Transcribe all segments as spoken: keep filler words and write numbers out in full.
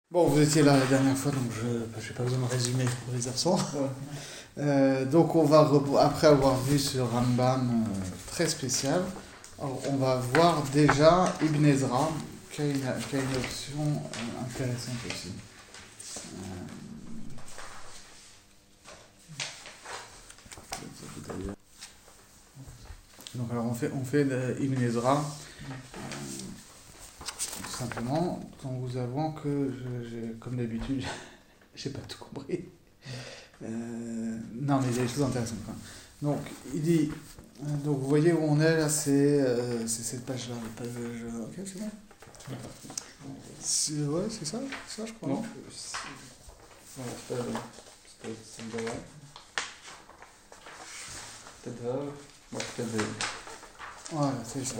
Bon, vous étiez là la dernière fois, donc je n'ai pas besoin de résumer pour les absents. Ouais. Euh, donc on va, re- après avoir vu ce Rambam euh, très spécial, alors on va voir déjà Ibn Ezra, qui a une, qui a une option euh, intéressante aussi. Euh, donc alors on fait, on fait de Ibn Ezra, tout simplement, en vous avouant que, je- j'ai, comme d'habitude, j'ai pas tout compris. Euh, non, mais il y a des choses intéressantes quand même. Donc, il dit, euh, donc vous voyez où on est là, c'est, euh, c'est cette page-là, la page, euh, ok, c'est bon. C'est, ouais, c'est ça, c'est ça, je crois. Non, c'est non, c'est pas c'est pas c'est une balle. Peut-être là. Ouais, peut-être là. Voilà, c'est ça.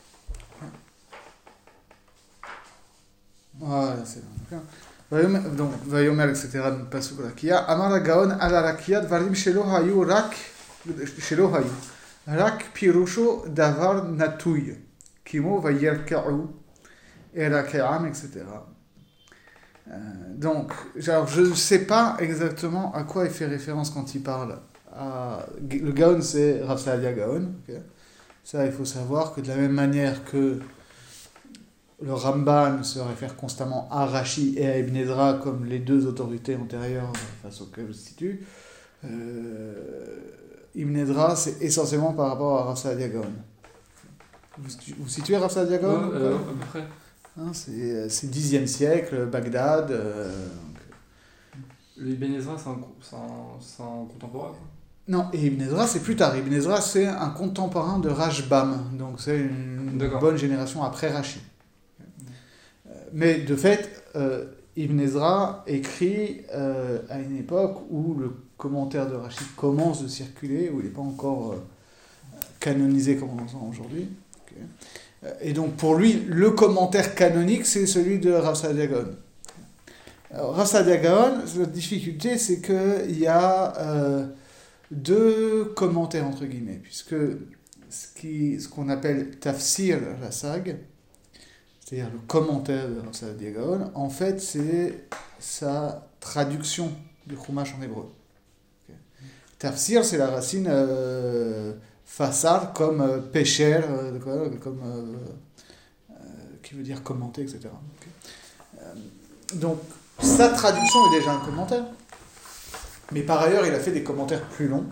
Voilà, c'est bon. ויאמר- donc, ויאמר, et cetera, פסוק רקיע, אמר הגאון על הרקיע דברים שלא היו רק, שלא היו, רק פירושו דבר נטוי, כמו וירקעו, רקיעם, et cetera. Euh, donc, alors, je ne sais pas exactement à quoi il fait référence quand il parle. À, le Gaon, c'est Rav Saadia Gaon. Ok. Ça, il faut savoir que de la même manière que le Ramban se réfère constamment à Rashi et à Ibn Ezra comme les deux autorités antérieures face auxquelles il se situe, euh, Ibn Ezra, c'est essentiellement par rapport à Rav Saadia Gaon. Vous, vous situez Rav Saadia Gaon Ouais, euh, à peu près. Hein, c'est, c'est dixième siècle, Bagdad. Euh, Le Ibn Ezra, c'est un, co- c'est un, c'est un contemporain, quoi. Non, et Ibn Ezra, c'est plus tard. Ibn Ezra, c'est un contemporain de Rashbam, donc c'est une D'accord. bonne génération après Rashi. Euh, Mais de fait, euh, Ibn Ezra écrit euh, à une époque où le commentaire de Rashi commence de circuler, où il n'est pas encore euh, canonisé comme on l'entend aujourd'hui. Ok. Euh, Et donc pour lui, le commentaire canonique, c'est celui de Rav Saadia Gaon. Alors, Rav Saadia Gaon, la difficulté, c'est qu'il y a euh, deux commentaires, entre guillemets, puisque ce, qui, ce qu'on appelle Tafsir Rasag, c'est-à-dire le commentaire de Rav Saadia Gaon, en fait, c'est sa traduction du Chumash en hébreu. Ok. Tafsir, c'est la racine euh, fasar, comme euh, pécher, euh, quoi, comme, euh, euh, qui veut dire commenter, et cetera. Ok. Euh, donc, sa traduction est déjà un commentaire. Mais par ailleurs, il a fait des commentaires plus longs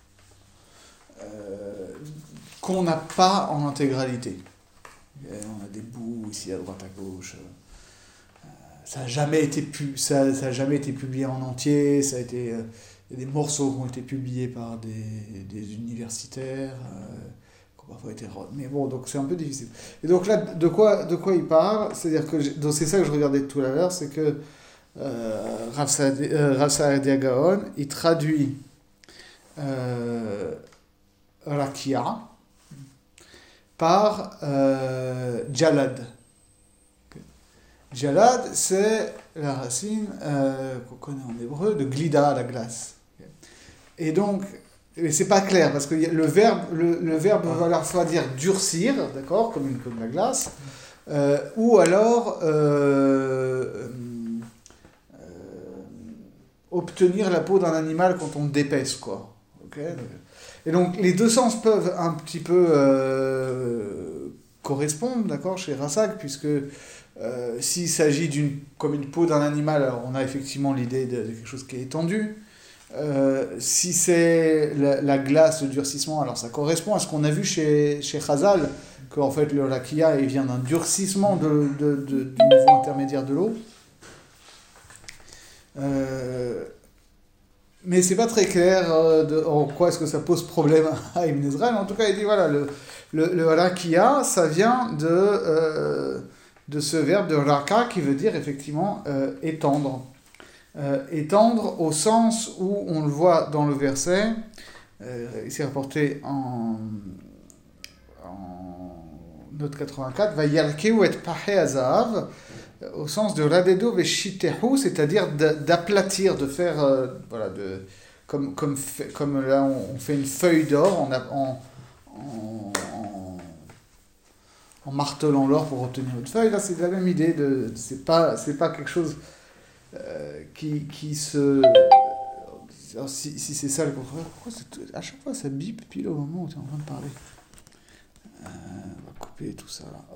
euh, qu'on n'a pas en intégralité. Et on a des bouts ici à droite à gauche. Euh, ça n'a jamais été pu, ça, ça a jamais été publié en entier. Ça a été, euh, il y a des morceaux qui ont été publiés par des, des universitaires, euh, qui ont parfois été. Mais bon, donc c'est un peu difficile. Et donc là, de quoi, de quoi il parle? C'est-à-dire que j'ai- donc c'est ça que je regardais tout à l'heure, c'est que euh, Rav Saadi- euh, Rav Saadia Gaon, il traduit euh, Rakia par euh, Jalad. Ok. Jalad, c'est la racine euh, qu'on connaît en hébreu de glida, la glace. Ok. Et donc, et c'est pas clair parce que y a- le verbe, le, le verbe va à la fois dire durcir, d'accord, comme, une, comme la glace, euh, ou alors euh, euh, obtenir la peau d'un animal quand on le dépèce, quoi. Ok. Et donc les deux sens peuvent un petit peu euh, correspondre, d'accord, chez Rassak, puisque euh, s'il s'agit d'une comme une peau d'un animal, alors on a effectivement l'idée de, de quelque chose qui est étendu. Euh, si c'est la, la glace, le durcissement, alors ça correspond à ce qu'on a vu chez, chez Chazal, qu'en fait le rakia il vient d'un durcissement de, de, de- du niveau intermédiaire de l'eau. Euh, mais c'est pas très clair euh, de, en quoi est-ce que ça pose problème à Ibn Ezra. Mais en tout cas, il dit voilà, le, le, le rakia, ça vient de, euh, de ce verbe de raka qui veut dire effectivement euh, étendre. Euh, étendre au sens où on le voit dans le verset, euh, ici rapporté en, en note quatre-vingt-quatre, va yalkeu et pahe azav, au sens de radedo veshitehu, c'est-à-dire d'a- d'aplatir, de faire, euh, voilà, de, comme, comme, fait- comme là on, on fait une feuille d'or en, a- en, en, en, en martelant l'or pour obtenir une feuille, là c'est la même idée, de, c'est pas, c'est pas quelque chose euh, qui, qui se... Alors, si, si c'est ça le contrôleur, pourquoi c'est, à chaque fois ça bip pile au moment où tu es en train de parler? euh, On va couper tout ça là, hop.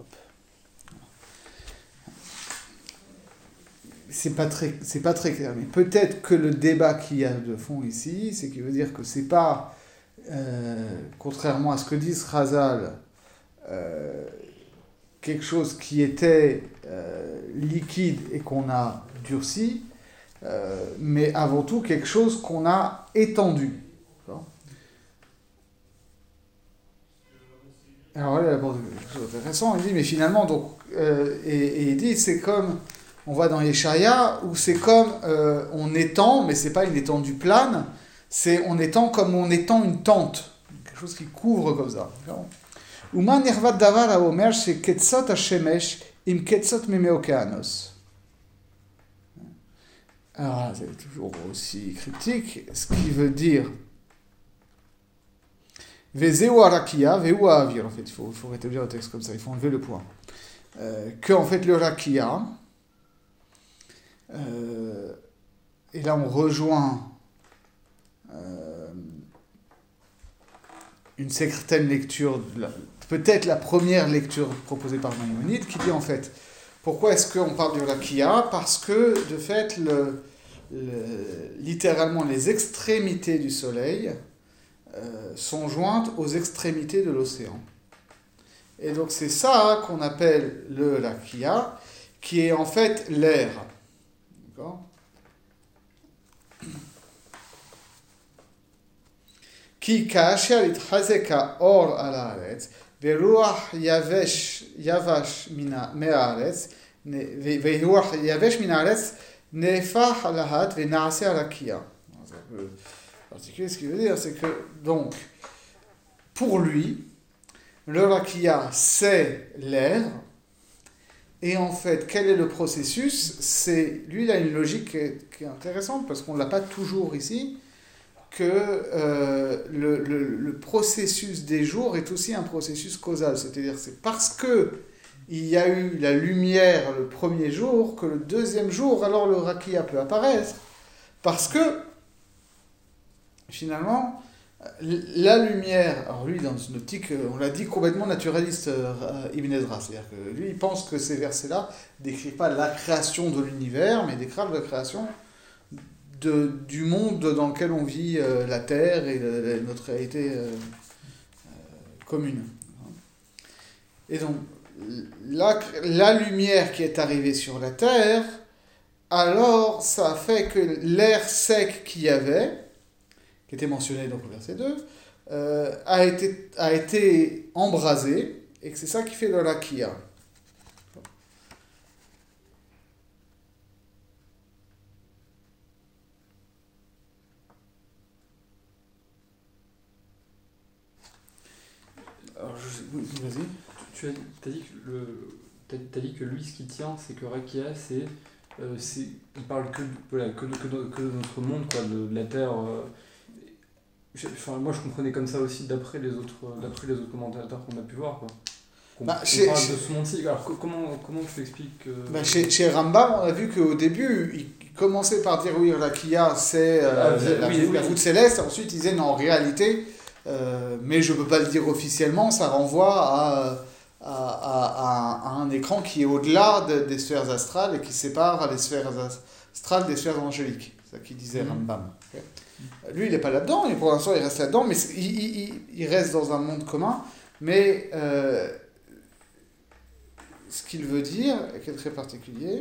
C'est pas très, c'est pas très clair, mais peut-être que le débat qu'il y a de fond ici, c'est qu'il veut dire que c'est pas, euh, contrairement à ce que disent Razal, euh, quelque chose qui était euh, liquide et qu'on a durci, euh, mais avant tout quelque chose qu'on a étendu. D'accord. Alors là, il aborde quelque chose d'intéressant, il dit, mais finalement, donc, euh, et, et il dit, c'est comme... On voit dans Yeshaya où c'est comme euh, on étend, mais c'est pas une étendue plane, c'est on étend comme on étend une tente, quelque chose qui couvre comme ça. Uman nirvat davar haomer c'est ketzot hashemesh im ketzot mimeokeanos. Alors c'est toujours aussi cryptique, ce qui veut dire vezeu arakia, veu avir. En fait, il faut, il faut rétablir le texte comme ça, il faut enlever le point. Euh, que en fait le rakia. Euh, et là, on rejoint euh, une certaine lecture, la, peut-être la première lecture proposée par Maïmonide, qui dit en fait, pourquoi est-ce qu'on parle du rakia? Parce que, de fait, le, le, littéralement, les extrémités du Soleil euh, sont jointes aux extrémités de l'océan. Et donc, c'est ça qu'on appelle le rakia, qui est en fait l'air. Qui כאשר התחזק האור על הארץ ורוח יבש יבש מהארץ ורוח יבש מן הארץ נהפך להט ונעשה רקיע. particulier, ce qui veut dire, c'est que donc pour lui le rakia c'est l'air. Et en fait, quel est le processus? C'est, lui, il a une logique qui est, qui est intéressante, parce qu'on ne l'a pas toujours ici, que euh, le, le, le processus des jours est aussi un processus causal. C'est-à-dire, c'est parce que il y a eu la lumière le premier jour, que le deuxième jour, alors le rakia peut apparaître. Parce que, finalement, la lumière, alors lui, dans une optique, on l'a dit, complètement naturaliste, euh, Ibn Ezra, c'est-à-dire que lui, il pense que ces versets-là ne décrivent pas la création de l'univers, mais décrivent la création de, du monde dans lequel on vit, euh, la Terre et le, le, notre réalité euh, euh, commune. Et donc, la, la lumière qui est arrivée sur la Terre, alors ça a fait que l'air sec qu'il y avait, qui était mentionné donc au verset deux, euh, a, été, a été embrasé, et que c'est ça qui fait le rakia. Alors, je, oui, vas-y. Tu as, t'as dit que le, t'as, t'as dit que lui, ce qui tient, c'est que rakia, c'est, euh, c'est, il parle que, voilà, que, de, que, de, que de notre monde, quoi, de, de la Terre. Euh, Enfin, moi je comprenais comme ça aussi d'après les autres, d'après les autres commentateurs qu'on a pu voir, quoi. On, bah, on chez, parle chez... de ce monde-ci. Alors comment, comment tu expliques que... bah, chez, chez Rambam, on a vu qu'au début, il commençait par dire oui, la Kia c'est euh, ah, la, oui, la, oui. la voûte céleste, ensuite il disait non, en réalité, euh, mais je ne peux pas le dire officiellement, ça renvoie à, à, à, à un écran qui est au-delà de, des sphères astrales et qui sépare les sphères astrales des sphères angéliques. C'est ça qu'il disait mmh. Rambam. Okay. Lui, il n'est pas là-dedans, et pour l'instant, il reste là-dedans, mais il, il, il reste dans un monde commun. Mais euh, ce qu'il veut dire, qui est très particulier,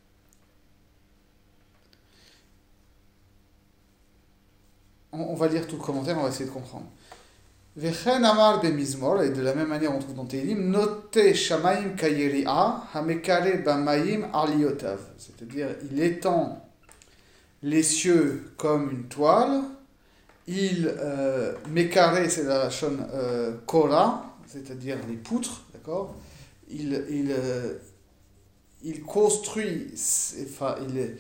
on, on va lire tout le commentaire, on va essayer de comprendre. Vechen amar bemizmor, et de la même manière, on trouve dans Tehillim, note shamaim kayeri'a, hamekare bamayim aliotav. C'est-à-dire, il étend les cieux comme une toile, il euh, mécaré, c'est la shon euh, kora, c'est-à-dire les poutres, d'accord. Il il euh, il construit, enfin il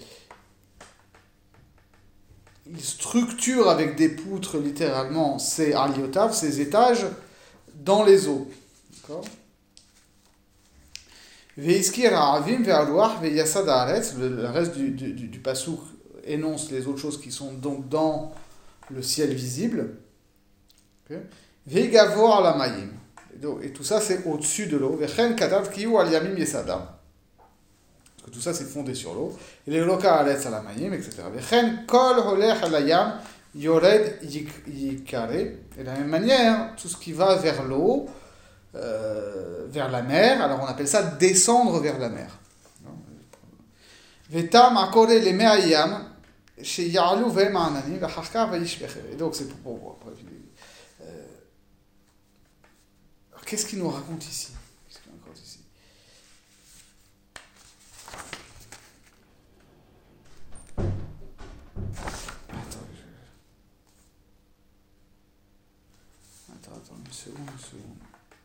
il structure avec des poutres littéralement ces aliotav, ces étages dans les eaux, d'accord. Veizkir ha'avim ve'aruach ve'yasad ha'aretz, le le reste du, du, du, du pasouk énonce les autres choses qui sont donc dans le ciel visible. Okay. Ve'gavor lamayim. Et donc- et tout ça, c'est au-dessus de l'eau. Vechen katav kiyu al yamim yesadam. Parce que tout ça, c'est fondé sur l'eau. Et les loka ha'aretz alamayim, et cetera. Vechen kol holech alayam yored yik- yikare. Et de la même manière, tout ce qui va vers l'eau, euh, vers la mer, alors on appelle ça descendre vers la mer. Vetam akore le me'ayam, chez Yarlu ve'em ha'ananim, ve'achar ve'yishbecher. Et donc c'est pour... pour- pour- euh, alors, qu'est-ce qu'il nous raconte ici? Qu'est-ce qu'il nous raconte ici? Attends, je... attends, attends, une seconde, une seconde.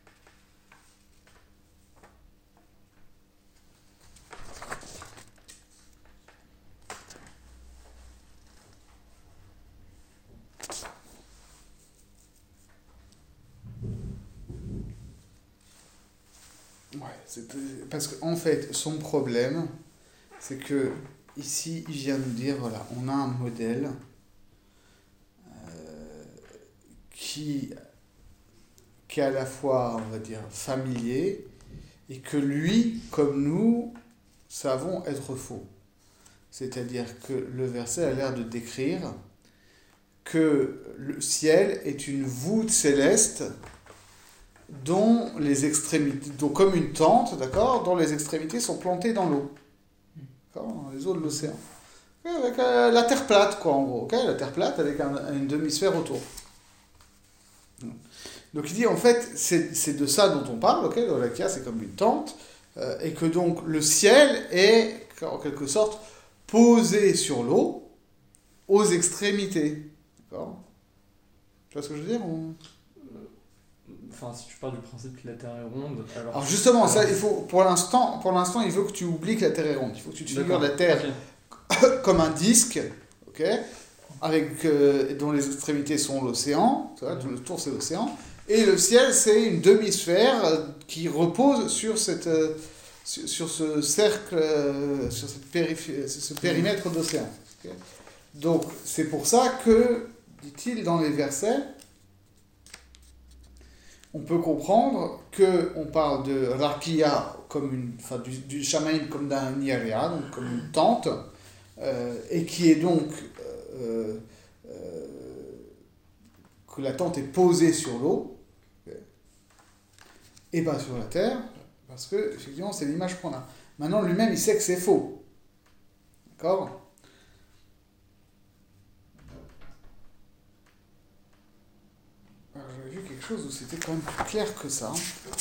Ouais, c'est parce qu'en fait, son problème, c'est que ici, il vient nous dire, voilà, on a un modèle euh, qui, qui est à la fois, on va dire, familier, et que lui, comme nous, savons être faux. C'est-à-dire que le verset a l'air de décrire que le ciel est une voûte céleste dont les extrémités, donc comme une tente, d'accord, dont les extrémités sont plantées dans l'eau, d'accord, dans les eaux de l'océan. Avec euh, la terre plate, quoi, en gros, ok, la terre plate avec un, une demi-sphère autour. Donc il dit, en fait, c'est, c'est de ça dont on parle, ok, l'Olakia, c'est comme une tente, euh, et que donc le ciel est, en quelque sorte, posé sur l'eau, aux extrémités, d'accord. Tu vois ce que je veux dire ou... Enfin, si tu pars du principe que la Terre est ronde, alors... Alors justement, alors- ça, il faut, pour l'instant, pour l'instant, il veut que tu oublies que la Terre est ronde. Il faut que tu te figures D'accord. la Terre Ok. comme un disque, ok, avec, euh, dont les extrémités sont l'océan, tu vois, tout le tour c'est l'océan, et le ciel c'est une demi-sphère euh, qui repose sur, cette, euh, sur, sur ce cercle, euh, sur cette périph- ce périmètre d'océan. Ok. Donc c'est pour ça que, dit-il dans les versets, on peut comprendre qu'on parle de Rakia comme une, enfin du, du Shamaim comme d'un Niarea, donc comme une tente, euh, et qui est donc euh, euh, que la tente est posée sur l'eau, okay, et pas sur la terre, parce que effectivement c'est l'image qu'on a. Maintenant lui-même il sait que c'est faux, d'accord ? J'avais vu quelque chose où c'était quand même plus clair que ça.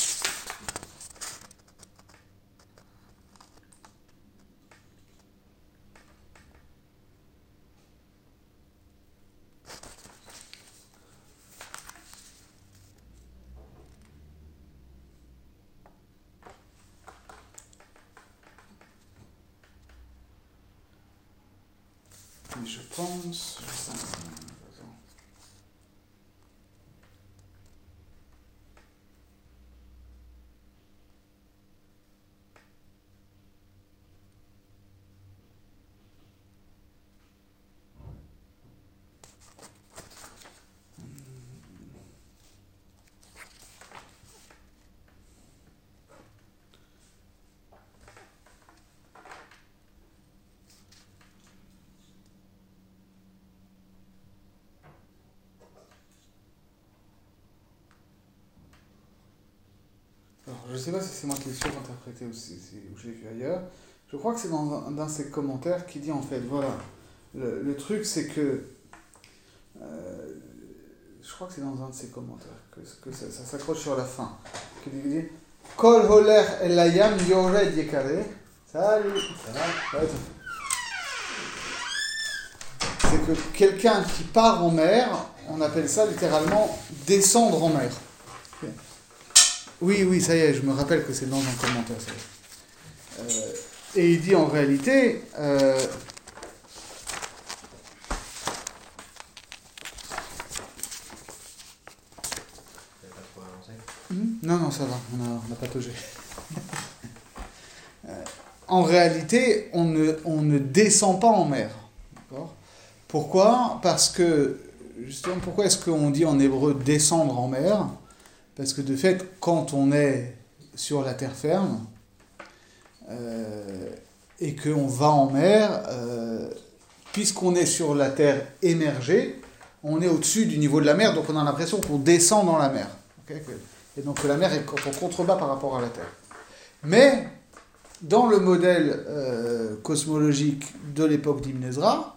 Mais je pense... Alors, je ne sais pas si c'est moi qui l'ai surinterprété ou si c'est où j'ai vu ailleurs. Je crois que c'est dans un, un de ses commentaires qui dit en fait, voilà, le, le truc c'est que, euh, je crois que c'est dans un de ses commentaires que, que ça, ça s'accroche sur la fin, qui dit Kol holer elayam yored yekare. Salut. Ça va? Ouais, c'est que quelqu'un qui part en mer, on appelle ça littéralement descendre en mer. Oui, oui, ça y est, je me rappelle que c'est dans un commentaire. Ça y est. Euh, et il dit en réalité... Euh, hmm non, non, ça va, on a, on a pataugé. en réalité, on ne, on ne descend pas en mer. D'accord ? Pourquoi ? Parce que, justement, pourquoi est-ce qu'on dit en hébreu descendre en mer ? Parce que de fait, quand on est sur la terre ferme, euh, et qu'on va en mer, euh, puisqu'on est sur la terre émergée, on est au-dessus du niveau de la mer, donc on a l'impression qu'on descend dans la mer. Okay ? Et donc que la mer est en contrebas par rapport à la terre. Mais, dans le modèle euh, cosmologique de l'époque d'Ibn Ezra,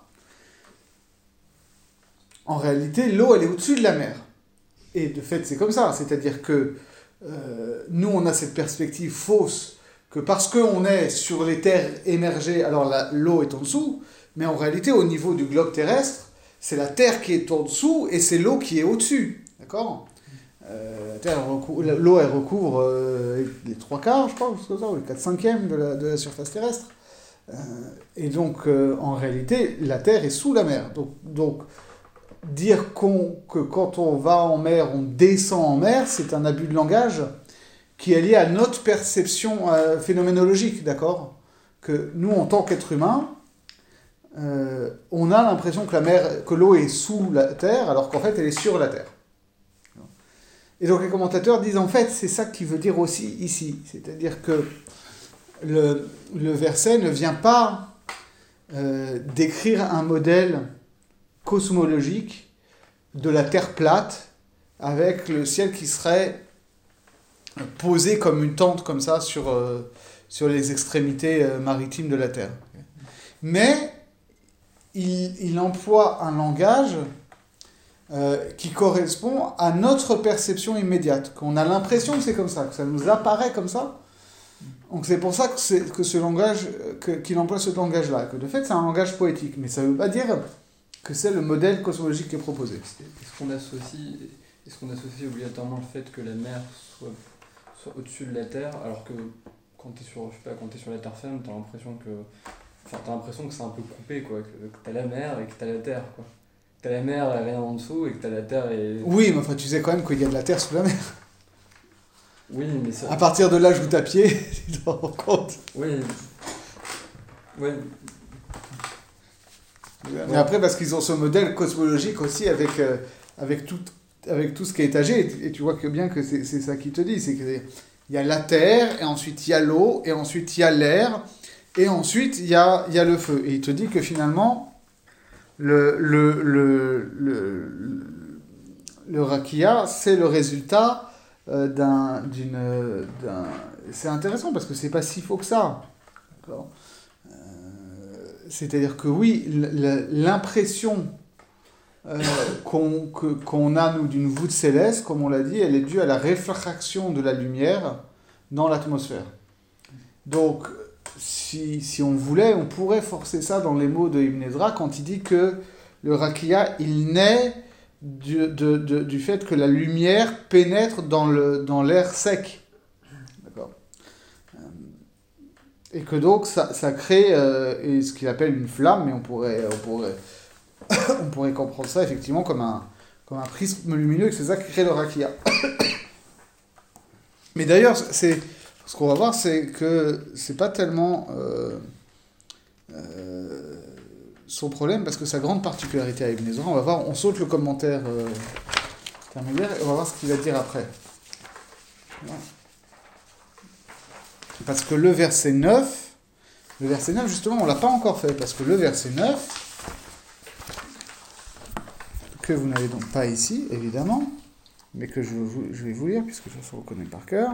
en réalité, l'eau, elle est au-dessus de la mer. Et de fait, c'est comme ça. C'est-à-dire que euh, nous, on a cette perspective fausse que parce qu'on est sur les terres émergées, alors la, l'eau est en dessous, mais en réalité, au niveau du globe terrestre, c'est la terre qui est en dessous et c'est l'eau qui est au-dessus. D'accord ? euh, la terre recouvre, l'eau, elle recouvre euh, les trois quarts, je crois, ou les quatre cinquièmes de la, de la surface terrestre. Euh, et donc, euh, en réalité, la terre est sous la mer. Donc, donc dire qu'on, que quand on va en mer, on descend en mer, c'est un abus de langage qui est lié à notre perception euh, phénoménologique, d'accord ? Que nous, en tant qu'êtres humains, euh, on a l'impression que la mer, que l'eau est sous la terre, alors qu'en fait, elle est sur la terre. Et donc les commentateurs disent, en fait, c'est ça qu'il veut dire aussi ici. C'est-à-dire que le, le verset ne vient pas euh, décrire un modèle cosmologique de la Terre plate avec le ciel qui serait posé comme une tente comme ça sur, euh, sur les extrémités euh, maritimes de la Terre. Mais il, il emploie un langage euh, qui correspond à notre perception immédiate, qu'on a l'impression que c'est comme ça, que ça nous apparaît comme ça. Donc c'est pour ça que, c'est, que ce langage, que, qu'il emploie ce langage-là, que de fait c'est un langage poétique, mais ça ne veut pas dire que c'est le modèle cosmologique qui est proposé. Est-ce qu'on associe, est-ce qu'on associe obligatoirement le fait que la mer soit, soit au-dessus de la Terre, alors que quand tu es sur, je sais pas, quand t'es sur la Terre ferme, tu as l'impression que, enfin, t'as l'impression que c'est un peu coupé, quoi, que, que tu as la mer et que tu as la Terre, quoi. Tu as la mer et rien en dessous, et que tu as la Terre et... Oui, mais enfin, tu sais quand même qu'il y a de la Terre sous la mer. Oui, mais ça... À partir de là, je vous à pied, tu te rends compte. Oui. Oui. Mais après, parce qu'ils ont ce modèle cosmologique aussi avec, euh, avec, tout, avec tout ce qui est étagé, et tu vois que bien que c'est, c'est ça qu'il te dit, c'est qu'il y a la terre, et ensuite il y a l'eau, et ensuite il y a l'air, et ensuite il y a, il y a le feu. Et il te dit que finalement, le, le, le, le, le rakia, c'est le résultat euh, d'un, d'une... D'un... C'est intéressant, parce que c'est pas si faux que ça. D'accord ? C'est-à-dire que oui, l'impression euh, qu'on, que, qu'on a, nous, d'une voûte céleste, comme on l'a dit, elle est due à la réfraction de la lumière dans l'atmosphère. Donc, si, si on voulait, on pourrait forcer ça dans les mots de Ibn Ezra quand il dit que le rakia, il naît du, de, de, du fait que la lumière pénètre dans, le, dans l'air sec. D'accord ? Et que donc ça, ça crée euh, ce qu'il appelle une flamme, mais on pourrait, on pourrait, on pourrait comprendre ça effectivement comme un, comme un prisme lumineux, et que c'est ça qui crée le rakia. Mais d'ailleurs, c'est, ce qu'on va voir, c'est que c'est pas tellement euh, euh, son problème, parce que sa grande particularité à Ibn Ezra, on va voir, on saute le commentaire euh, intermédiaire, et on va voir ce qu'il va dire après. Voilà. Parce que le verset neuf, le verset neuf, justement, on ne l'a pas encore fait, parce que le verset neuf, que vous n'avez donc pas ici, évidemment, mais que je, vous, je vais vous lire, puisque je le reconnais par cœur.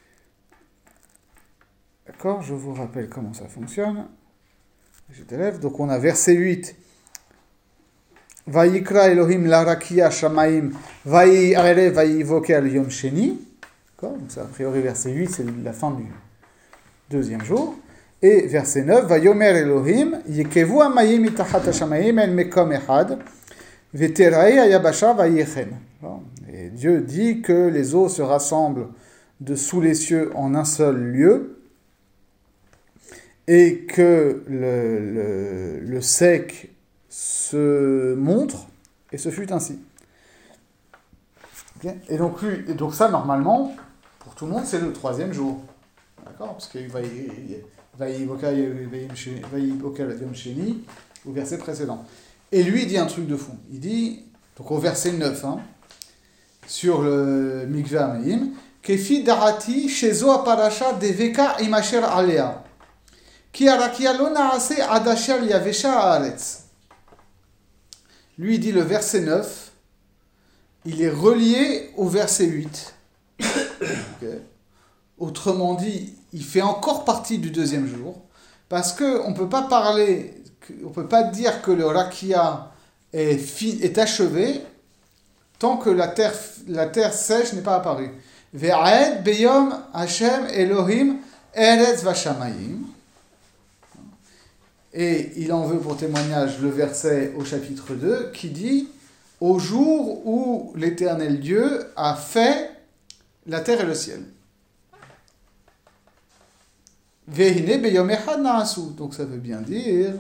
D'accord, je vous rappelle comment ça fonctionne. Je t'élève. Donc on a verset huit. Vayikra Elohim larakia shamaim, vayi arele vayi voke al yom sheni. D'accord, donc ça, a priori, verset huit, c'est la fin du deuxième jour. Et verset neuf, Vayomer Elohim, Yekevu amayim mitachat hashamayim el mekom echad, veterae ayabasha vayechen. Et Dieu dit que les eaux se rassemblent de sous les cieux en un seul lieu, et que le, le, le sec se montre, et ce fut ainsi. Okay. Et, donc, et donc ça, normalement, pour tout le monde, c'est le troisième jour. D'accord ? Parce qu'il va, il Vayiboka Yom Sheni, au verset précédent. Et lui, il dit un truc de fou. Il dit, donc au verset neuf, hein, sur le Mikveh Ameim, Kefi darati shezo aparasha deveka imasher alea. Ki arakia lo naase adasher yavesha haaretz. Lui, il dit le verset neuf, il est relié au verset huit. Okay. Autrement dit, il fait encore partie du deuxième jour, parce qu'on ne peut pas parler, on ne peut pas dire que le rakia est, fi, est achevé tant que la terre, la terre sèche n'est pas apparue. Ve'aed beyom Hashem Elohim eretz vashamayim. Et il en veut pour témoignage le verset au chapitre deux qui dit « Au jour où l'Éternel Dieu a fait la terre et le ciel. » Vehine beyom echad na'asu. Donc ça veut bien dire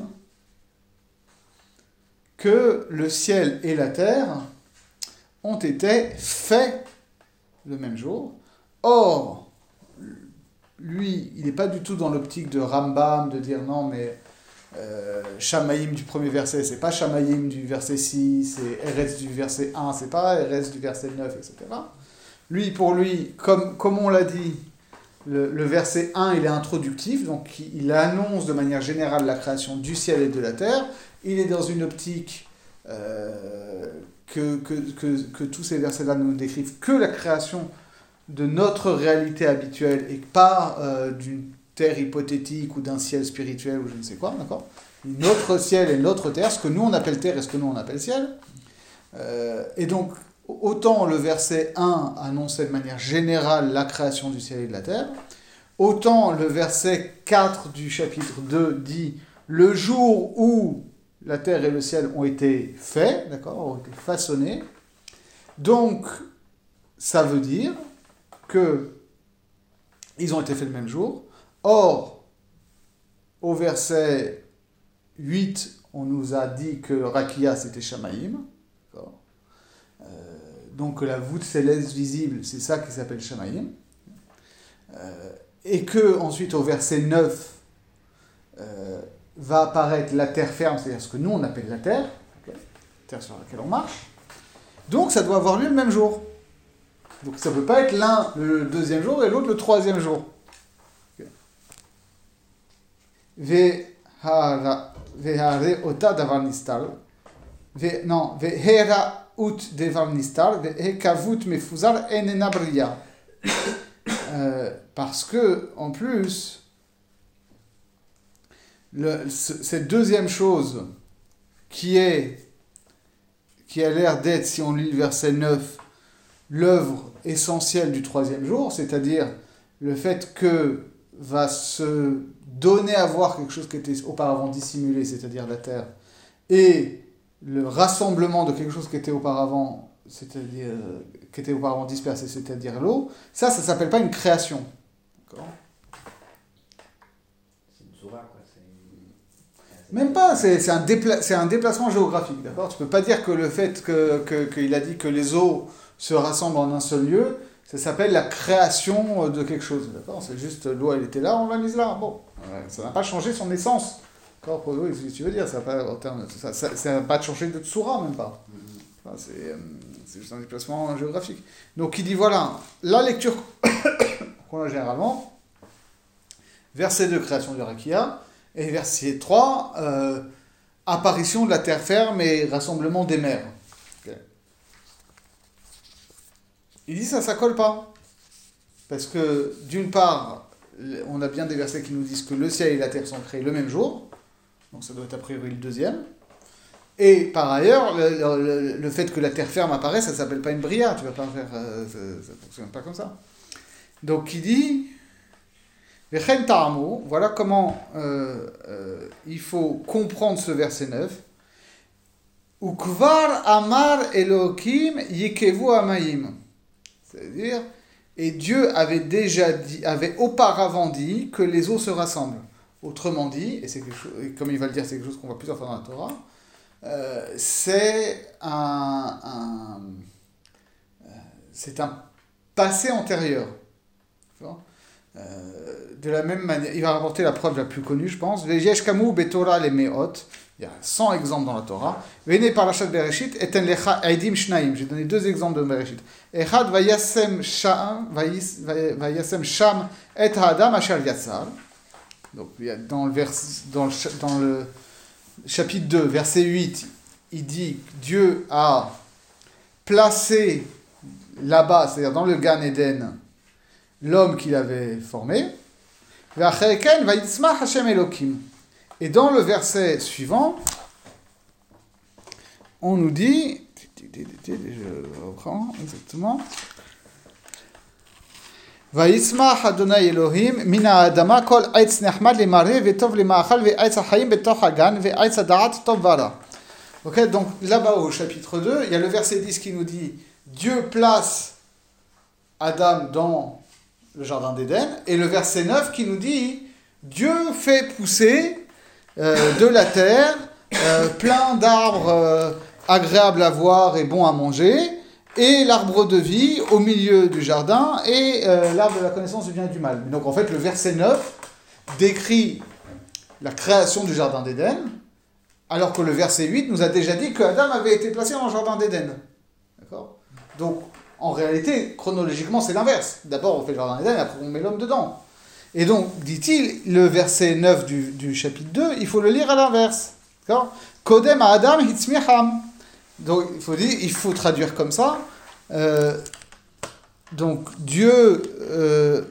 que le ciel et la terre ont été faits le même jour. Or, lui, il n'est pas du tout dans l'optique de Rambam, de dire non, mais euh, Shamayim du premier verset, c'est pas Shamayim du verset six, c'est Eretz du verset un, c'est pas Eretz du verset neuf, et cetera. Lui, pour lui, comme, comme on l'a dit, le, le verset un, il est introductif, donc il, il annonce de manière générale la création du ciel et de la terre. Il est dans une optique euh, que, que, que, que tous ces versets-là ne nous décrivent que la création de notre réalité habituelle et pas euh, d'une terre hypothétique ou d'un ciel spirituel ou je ne sais quoi, d'accord ? Notre ciel et notre terre, ce que nous on appelle terre et ce que nous on appelle ciel. Euh, et donc, autant le verset un annonçait de manière générale la création du ciel et de la terre, autant le verset quatre du chapitre deux dit le jour où la terre et le ciel ont été faits, d'accord, ont été façonnés. Donc, ça veut dire que ils ont été faits le même jour. Or, au verset huit, on nous a dit que Rakia, c'était Shamayim. D'accord. Euh, donc, la voûte céleste visible, c'est ça qui s'appelle Shamayim. Euh, et que, ensuite, au verset neuf, euh, va apparaître la terre ferme, c'est-à-dire ce que nous, on appelle la terre, okay, la terre sur laquelle on marche. Donc, ça doit avoir lieu le même jour. Donc, ça ne peut pas être l'un le deuxième jour et l'autre le troisième jour. Vehare ota davar nistar. Non, vehera ut davar nistar. Vehekavut mefuzar enena bria. Parce que, en plus, le, ce, cette deuxième chose qui est, qui a l'air d'être, si on lit le verset neuf, l'œuvre essentielle du troisième jour, c'est-à-dire le fait que va se donner à voir quelque chose qui était auparavant dissimulé, c'est-à-dire la terre, et le rassemblement de quelque chose qui était auparavant, c'est-à-dire qui était auparavant dispersé, c'est-à-dire l'eau, ça, ça s'appelle pas une création. D'accord ? C'est une zoura, quoi. C'est une... Même pas, c'est, c'est, un dépla- c'est un déplacement géographique, d'accord ? Tu peux pas dire que le fait que, que, qu'il a dit que les eaux se rassemblent en un seul lieu, ça s'appelle la création de quelque chose, d'accord ? C'est juste, l'eau, elle était là, on l'a mise là, bon. Ça n'a pas changé son essence, d'accord ? Oui, c'est ce que tu veux dire, ça n'a pas, en termes, ça, ça, ça n'a pas changé de tsura, même pas. Enfin, c'est, c'est juste un déplacement géographique. Donc, il dit, voilà, la lecture qu'on a généralement, verset deux, création du Rakia, et verset trois, euh, apparition de la terre ferme et rassemblement des mers. Okay. Il dit ça, ça colle pas. Parce que, d'une part, on a bien des versets qui nous disent que le ciel et la terre sont créés le même jour, donc ça doit être a priori le deuxième. Et par ailleurs, le, le, le fait que la terre ferme apparaît, ça s'appelle pas une bria, tu vas pas faire, euh, ça, ça fonctionne pas comme ça. Donc il dit, Vechem ta'amo, voilà comment euh, euh, il faut comprendre ce verset neuf. Ukvar amar Elohim yikevu amayim. C'est-à-dire, et Dieu avait déjà dit, avait auparavant dit que les eaux se rassemblent. Autrement dit, et c'est quelque chose, et comme il va le dire, c'est quelque chose qu'on voit plusieurs fois dans la Torah, euh, c'est un, un euh, c'est un passé antérieur. Euh, de la même manière, il va rapporter la preuve la plus connue, je pense. Veyesh kamu betorah le meot. Il y a cent exemples dans la Torah. Vene parashat Bereshit eten lecha aidim shnaim. J'ai donné deux exemples de Bereshit. Echad vayasem sham vayasem sham et haadam asher yatzar. Donc il y a dans le vers, dans le, dans le chapitre deux, verset huit, il dit que Dieu a placé là-bas, c'est-à-dire dans le Gan Eden, l'homme qu'il avait formé. Et dans le verset suivant, on nous dit, je reprends exactement, ויצמח אדוני אלוהים מן האדמה כל עץ נחמד למראה וטוב למאכל ועץ החיים בתוך הגן ועץ הדעת טוב ורע. Ok, donc là-bas au chapitre deux, il y a le verset dix qui nous dit Dieu place Adam dans le jardin d'Éden, et le verset neuf qui nous dit Dieu fait pousser euh, de la terre euh, plein d'arbres euh, agréables à voir et bons à manger, et l'arbre de vie au milieu du jardin, et euh, l'arbre de la connaissance du bien et du mal. Donc en fait, le verset neuf décrit la création du jardin d'Éden, alors que le verset huit nous a déjà dit que Adam avait été placé dans le jardin d'Éden. D'accord ? Donc, en réalité, chronologiquement, c'est l'inverse. D'abord, on fait le jardin d'Éden, et après, on met l'homme dedans. Et donc, dit-il, le verset neuf du, du chapitre deux, il faut le lire à l'inverse. D'accord ? Kodem à Adam hitzmicham. Donc, il faut dire, il faut traduire comme ça. Euh, donc, Dieu euh,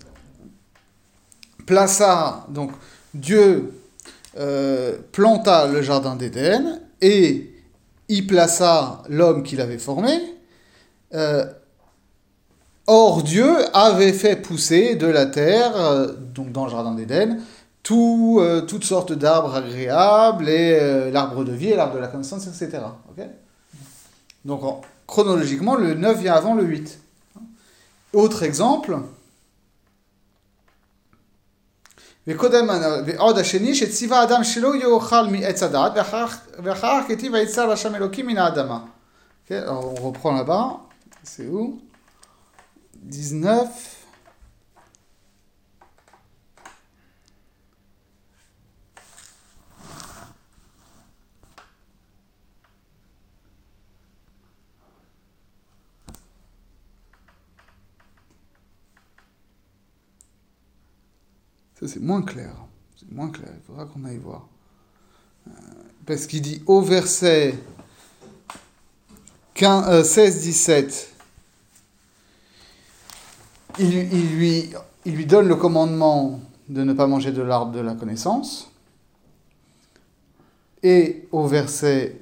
plaça, donc, Dieu euh, planta le jardin d'Éden et y plaça l'homme qu'il avait formé. Euh, or, Dieu avait fait pousser de la terre, euh, donc dans le jardin d'Éden, tout, euh, toutes sortes d'arbres agréables, et euh, l'arbre de vie, et l'arbre de la connaissance, et cetera. Okay ? Donc, en, chronologiquement, le neuf vient avant le huit. Autre exemple. ועוד השני שציווה אדם שלא יאכל מעץ הדעת ואחר כך כתיב ויצר השם אלוקים מן האדמה. Alors on reprend là-bas. C'est où? dix-neuf. Ça, c'est moins clair. C'est moins clair. Il faudra qu'on aille voir. Euh, parce qu'il dit au verset seize dix-sept, il, il, lui, il lui donne le commandement de ne pas manger de l'arbre de la connaissance. Et au verset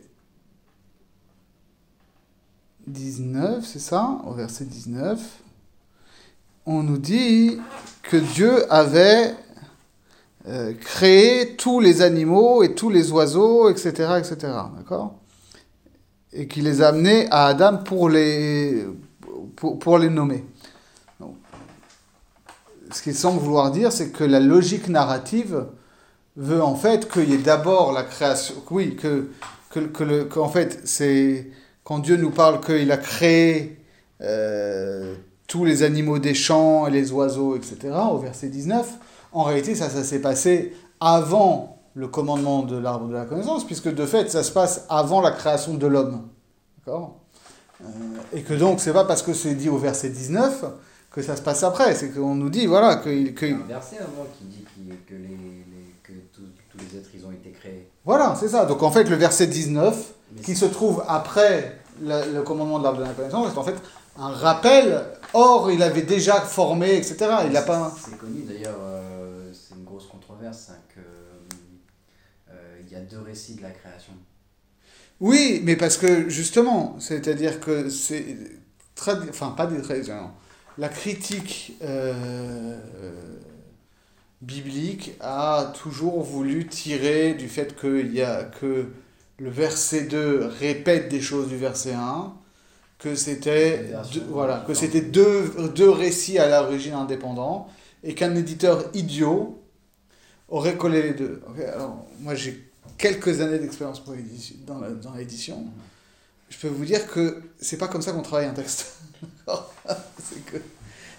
dix-neuf, c'est ça? Au verset dix-neuf, on nous dit que Dieu avait euh, créé tous les animaux et tous les oiseaux, et cetera, et cetera. D'accord? Et qu'il les a amenés à Adam pour les, pour, pour les nommer. Donc, ce qu'il semble vouloir dire, c'est que la logique narrative veut en fait qu'il y ait d'abord la création. Oui, que, que, que le, qu'en fait, c'est quand Dieu nous parle qu'il a créé euh, tous les animaux des champs et les oiseaux, et cetera, au verset dix-neuf, en réalité, ça, ça s'est passé avant le commandement de l'arbre de la connaissance, puisque de fait, ça se passe avant la création de l'homme. D'accord ? euh, Et que donc, c'est pas parce que c'est dit au verset dix-neuf que ça se passe après, c'est qu'on nous dit, voilà, que... que... Il y a un verset avant qui dit que, les, les, que tous, tous les êtres, ils ont été créés. Voilà, c'est ça. Donc en fait, le verset dix-neuf, Mais qui c'est... se trouve après le, le commandement de l'arbre de la connaissance, c'est en fait un rappel, or il avait déjà formé, et cetera. Il n'a pas... C'est connu d'ailleurs, euh, c'est une grosse controverse, hein, que euh, il y a deux récits de la création. Oui, mais parce que justement, c'est-à-dire que c'est... Trad... Enfin, pas des traditions. La critique euh, biblique a toujours voulu tirer du fait qu'il y a, que le verset deux répète des choses du verset un, que c'était, deux, voilà, que c'était deux, deux récits à l'origine indépendants, et qu'un éditeur idiot aurait collé les deux. Okay, alors, moi, j'ai quelques années d'expérience pour l'édition, dans, la, dans l'édition. Je peux vous dire que c'est pas comme ça qu'on travaille un texte. c'est que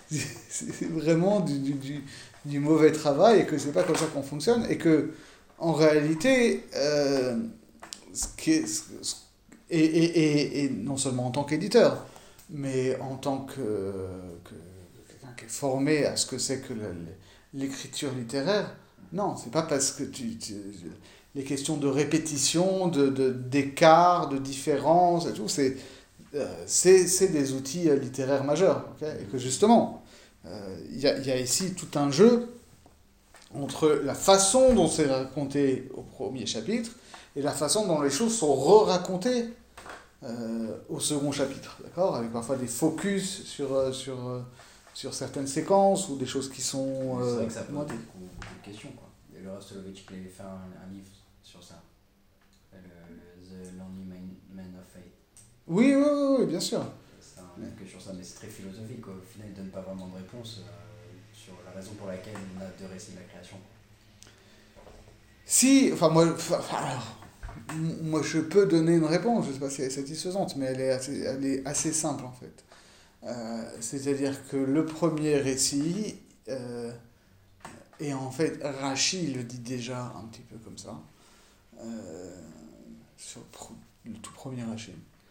c'est vraiment du, du, du, du mauvais travail et que c'est pas comme ça qu'on fonctionne et que en réalité euh, ce qui est, ce, et, et, et, et non seulement en tant qu'éditeur mais en tant que, que, que quelqu'un qui est formé à ce que c'est que la, l'écriture littéraire, non, c'est pas parce que tu, tu les questions de répétition, de, de, d'écart, de différence et tout, c'est C'est, c'est des outils littéraires majeurs. Okay, et que justement, il euh, y, a, y a ici tout un jeu entre la façon dont c'est raconté au premier chapitre et la façon dont les choses sont re-racontées euh, au second chapitre. D'accord, avec parfois des focus sur, sur, sur certaines séquences ou des choses qui sont... Euh, c'est vrai euh, que ça pose beaucoup, beaucoup de questions. Quoi. Et le Rostolovic, il avait fait un, un livre sur ça. Le, le The Lonely Man, Man of Fate. Oui, oui, oui, oui, bien sûr. C'est un livre que sur ça, mais c'est très philosophique. Au final, il ne donne pas vraiment de réponse euh, sur la raison pour laquelle on a deux récits de la création. Si, enfin moi, enfin, alors, moi je peux donner une réponse, je ne sais pas si elle est satisfaisante, mais elle est assez, elle est assez simple en fait. Euh, c'est-à-dire que le premier récit, euh, et en fait Rachi le dit déjà un petit peu comme ça, euh, sur le tout premier Rachi.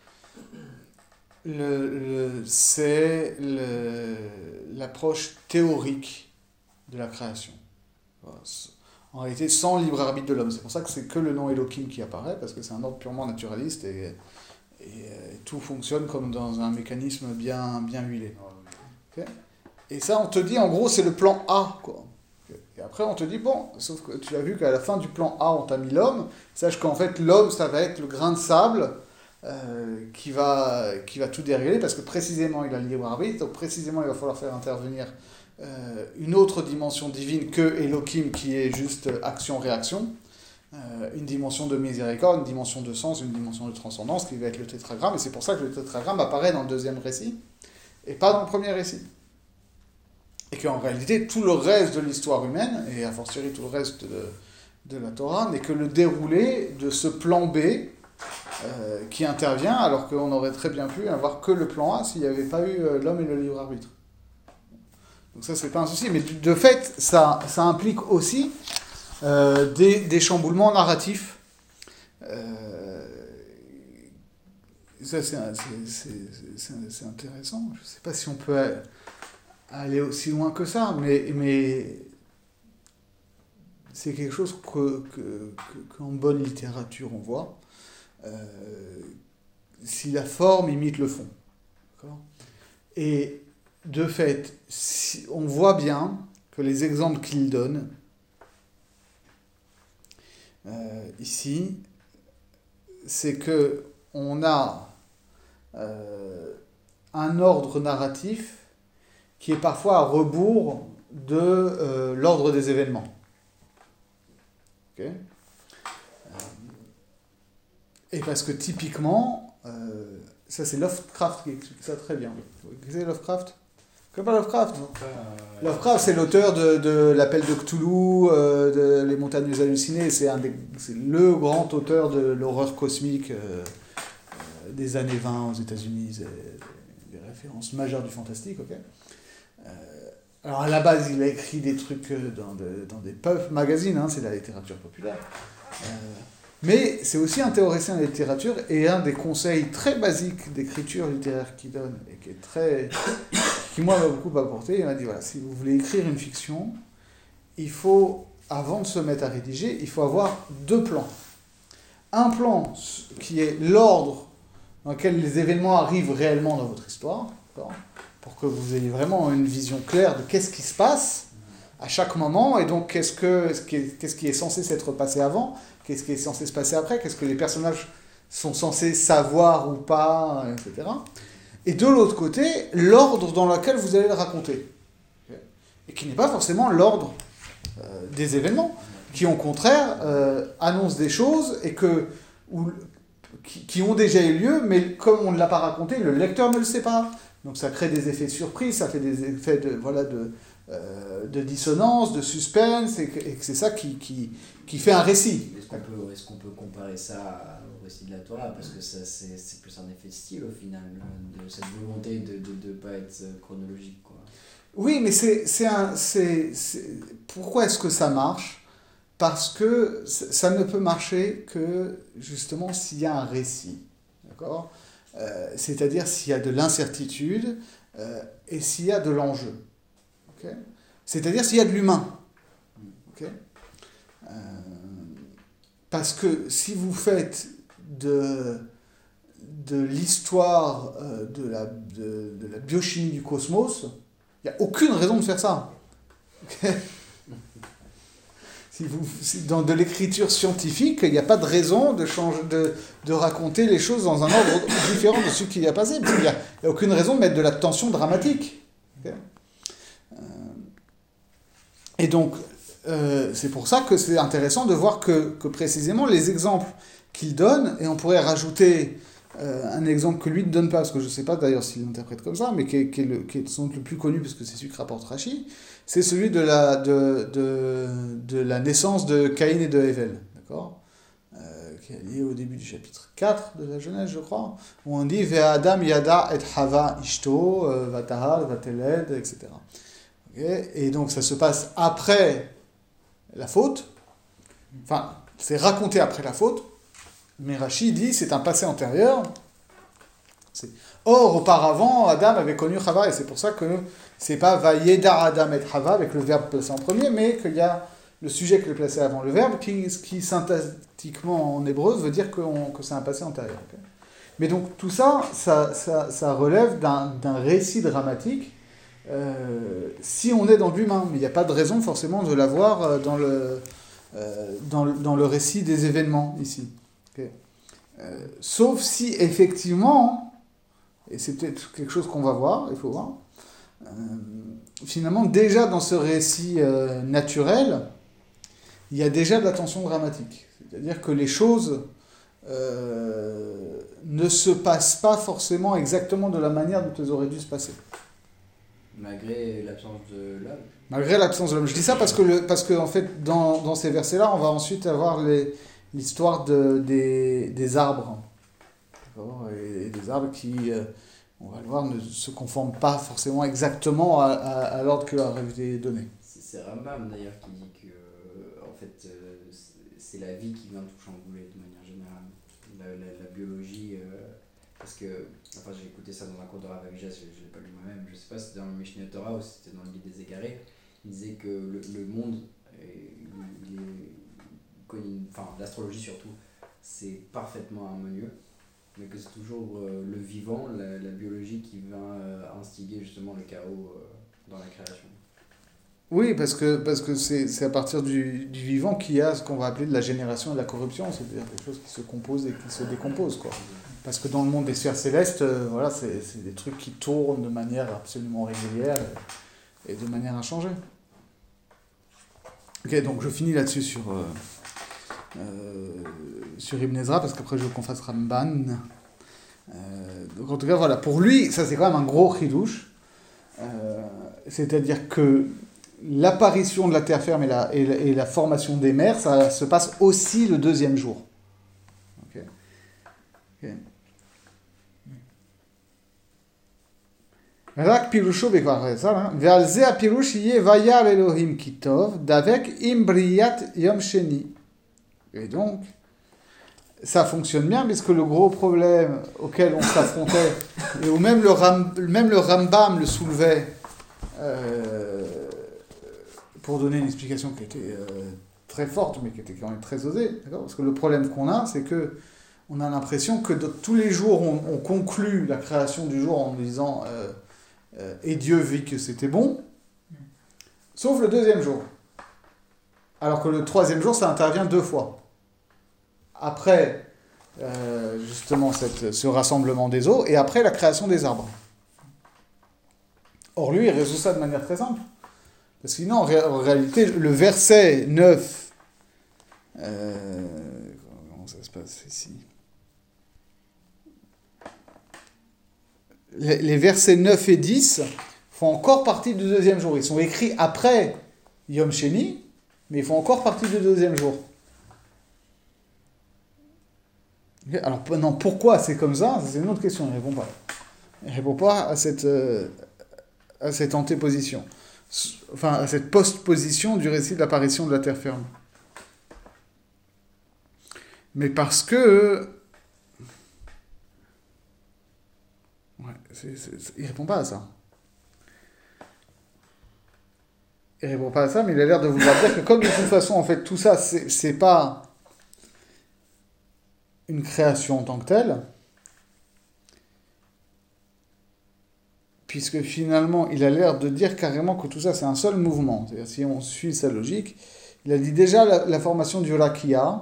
Le, le, c'est le, l'approche théorique de la création. En réalité, sans libre arbitre de l'homme. C'est pour ça que c'est que le nom Elohim qui apparaît, parce que c'est un ordre purement naturaliste et, et, et tout fonctionne comme dans un mécanisme bien, bien huilé. Okay, et ça, on te dit, en gros, c'est le plan A, quoi. Et après, on te dit, bon, sauf que tu as vu qu'à la fin du plan A, on t'a mis l'homme. Sache qu'en fait, l'homme, ça va être le grain de sable euh, qui, va, qui va tout dérégler, parce que précisément, il a le libre arbitre, donc précisément, il va falloir faire intervenir euh, une autre dimension divine que Elohim, qui est juste action-réaction. Euh, une dimension de miséricorde, une dimension de sens, une dimension de transcendance, qui va être le tétragramme. Et c'est pour ça que le tétragramme apparaît dans le deuxième récit, et pas dans le premier récit. Et qu'en réalité, tout le reste de l'histoire humaine, et a fortiori tout le reste de, de la Torah, n'est que le déroulé de ce plan B euh, qui intervient, alors qu'on aurait très bien pu avoir que le plan A s'il n'y avait pas eu euh, l'homme et le libre arbitre. Donc ça, c'est pas un souci. Mais de fait, ça, ça implique aussi euh, des, des chamboulements narratifs. Euh, ça, c'est, c'est, c'est, c'est, c'est intéressant. Je ne sais pas si on peut aller aussi loin que ça, mais, mais c'est quelque chose que, que, que, qu'en bonne littérature on voit. Euh, si la forme imite le fond. D'accord ? Et de fait, si, on voit bien que les exemples qu'il donne euh, ici, c'est que on a euh, un ordre narratif qui est parfois à rebours de euh, l'ordre des événements. Okay. Euh, et parce que typiquement, euh, ça c'est Lovecraft qui explique ça très bien. Vous connaissez Lovecraft ? Comment Lovecraft ? euh, Lovecraft, c'est l'auteur de, de L'Appel de Cthulhu, euh, de Les Montagnes hallucinées. C'est, un des, c'est le grand auteur de l'horreur cosmique euh, euh, des années vingt aux États-Unis. C'est des références majeures du fantastique. Okay, euh, alors à la base, il a écrit des trucs dans, de, dans des pulp magazines, hein, c'est de la littérature populaire. Euh, mais c'est aussi un théoricien de la littérature, et un des conseils très basiques d'écriture littéraire qu'il donne, et qui est très, qui moi m'a beaucoup apporté, il m'a dit voilà, si vous voulez écrire une fiction, il faut, avant de se mettre à rédiger, il faut avoir deux plans. Un plan qui est l'ordre dans lequel les événements arrivent réellement dans votre histoire, d'accord, pour que vous ayez vraiment une vision claire de qu'est-ce qui se passe à chaque moment, et donc qu'est-ce, que, qu'est-ce qui est censé s'être passé avant, qu'est-ce qui est censé se passer après, qu'est-ce que les personnages sont censés savoir ou pas, et cetera. Et de l'autre côté, l'ordre dans lequel vous allez le raconter. Et qui n'est pas forcément l'ordre euh, des événements, qui au contraire euh, annoncent des choses et que, ou, qui, qui ont déjà eu lieu, mais comme on ne l'a pas raconté, le lecteur ne le sait pas. Donc ça crée des effets de surprise, ça fait des effets de, voilà, de, euh, de dissonance, de suspense, et que, et que c'est ça qui, qui, qui fait un récit. Est-ce qu'on peut, est-ce qu'on peut comparer ça au récit de la Torah ? Parce que ça, c'est, c'est plus un effet de style au final, de cette volonté de ne de, de pas être chronologique, quoi. Oui, mais c'est, c'est un, c'est, c'est- pourquoi est-ce que ça marche? Parce que c- ça ne peut marcher que justement s'il y a un récit, d'accord? Euh, c'est-à-dire s'il y a de l'incertitude euh, et s'il y a de l'enjeu, ok? C'est-à-dire s'il y a de l'humain, ok? Euh, parce que si vous faites de, de l'histoire euh, de la, de, de la biochimie du cosmos, il n'y a aucune raison de faire ça. Ok. Si vous, si dans de l'écriture scientifique, il n'y a pas de raison de, changer, de, de raconter les choses dans un ordre différent de celui qui y a passé. Parce qu'il n'y a, il y a aucune raison de mettre de la tension dramatique. Ok. Euh, et donc, euh, c'est pour ça que c'est intéressant de voir que, que précisément les exemples qu'il donne, et on pourrait rajouter euh, un exemple que lui ne donne pas, parce que je ne sais pas d'ailleurs s'il l'interprète comme ça, mais qui est, qui est, le, qui est sans doute le plus connu, parce que c'est celui que rapporte Rashi, c'est celui de la, de, de, de la naissance de Caïn et de Hevel, d'accord, euh, qui est lié au début du chapitre quatre de la Genèse, je crois, où on dit « Ve'adam yada et Hava ishto, euh, vatahal, vateled », et cetera. Okay. Et donc ça se passe après la faute, enfin, c'est raconté après la faute, mais Rashi dit c'est un passé antérieur. C'est... Or, auparavant, Adam avait connu Chava, et c'est pour ça que c'est pas Vayeda Adam et Chava avec le verbe placé en premier, mais qu'il y a le sujet qui est placé avant le verbe, qui, qui syntactiquement en hébreu veut dire que, on, que c'est un passé antérieur. Okay. Mais donc tout ça, ça, ça, ça relève d'un, d'un récit dramatique euh, si on est dans l'humain, mais il n'y a pas de raison forcément de l'avoir dans le, euh, dans, le, dans le récit des événements ici. Okay. Euh, sauf si effectivement, et c'est peut-être quelque chose qu'on va voir, il faut voir, euh, finalement déjà dans ce récit euh, naturel, il y a déjà de la tension dramatique. C'est-à-dire que les choses euh, ne se passent pas forcément exactement de la manière dont elles auraient dû se passer. Malgré l'absence de l'homme. Malgré l'absence de l'homme. Je dis ça parce que, le, parce que en fait, dans, dans ces versets-là, on va ensuite avoir les, l'histoire de, des, des arbres. Et, et des arbres qui, euh, on va le voir, ne se conforment pas forcément exactement à, à, à l'ordre qui leur avait été donné. C'est, c'est Rambam d'ailleurs qui dit que euh, en fait, euh, c'est, c'est la vie qui vient tout chambouler de manière générale. La, la, la biologie, euh, parce que, enfin j'ai écouté ça dans un cours de Rav Avijah, je ne l'ai pas lu moi-même, je ne sais pas si c'était dans le Mishneh Torah ou si c'était dans le Guide des Égarés, il disait que le, le monde, est, il est, enfin l'astrologie surtout, c'est parfaitement harmonieux, mais que c'est toujours euh, le vivant, la, la biologie qui vient euh, instiguer justement le chaos euh, dans la création. Oui, parce que, parce que c'est, c'est à partir du, du vivant qu'il y a ce qu'on va appeler de la génération et de la corruption, c'est-à-dire des choses qui se composent et qui se décomposent, quoi. Parce que dans le monde des sphères célestes, euh, voilà, c'est, c'est des trucs qui tournent de manière absolument régulière et, et de manière inchangée. Ok, donc je finis là-dessus sur, euh, euh, sur Ibn Ezra, parce qu'après je veux qu'on fasse Ramban. Euh, donc en tout cas, voilà, pour lui, ça c'est quand même un gros chidouche. Euh, c'est-à-dire que l'apparition de la terre ferme et la, et la, et la formation des mers, ça se passe aussi le deuxième jour. Ok. Ok. Rak pirusho bekvar ça, ve'al ze apirush yeh vayar Elohim kitov d'avec imbriyat yom sheni. Et donc, ça fonctionne bien, puisque le gros problème auquel on s'affrontait, et où même le, Ram, même le Rambam le soulevait, euh, pour donner une explication qui était euh, très forte, mais qui était quand même très osée, d'accord ? Parce que le problème qu'on a, c'est que on a l'impression que de, tous les jours, on, on conclut la création du jour en disant euh, euh, « Et Dieu vit que c'était bon », sauf le deuxième jour. Alors que le troisième jour, ça intervient deux fois. Après, euh, justement, cette, ce rassemblement des eaux, et après la création des arbres. Or, lui, il résout ça de manière très simple. Parce que sinon, en, ré- en réalité, le verset neuf... Euh, comment ça se passe ici ? Les, les versets neuf et dix font encore partie du deuxième jour. Ils sont écrits après Yom Sheni, mais ils font encore partie du deuxième jour. Alors, non, pourquoi c'est comme ça ? C'est une autre question, il ne répond pas. Il ne répond pas à cette, euh, à cette antéposition, enfin à cette post-position du récit de l'apparition de la terre ferme. Mais parce que... Ouais, c'est, c'est, c'est... il répond pas à ça. Il répond pas à ça, mais il a l'air de vouloir dire que comme de toute façon, en fait, tout ça, c'est, c'est pas une création en tant que telle, puisque finalement, il a l'air de dire carrément que tout ça, c'est un seul mouvement. C'est-à-dire, si on suit sa logique, il a dit déjà la, la formation du rakia,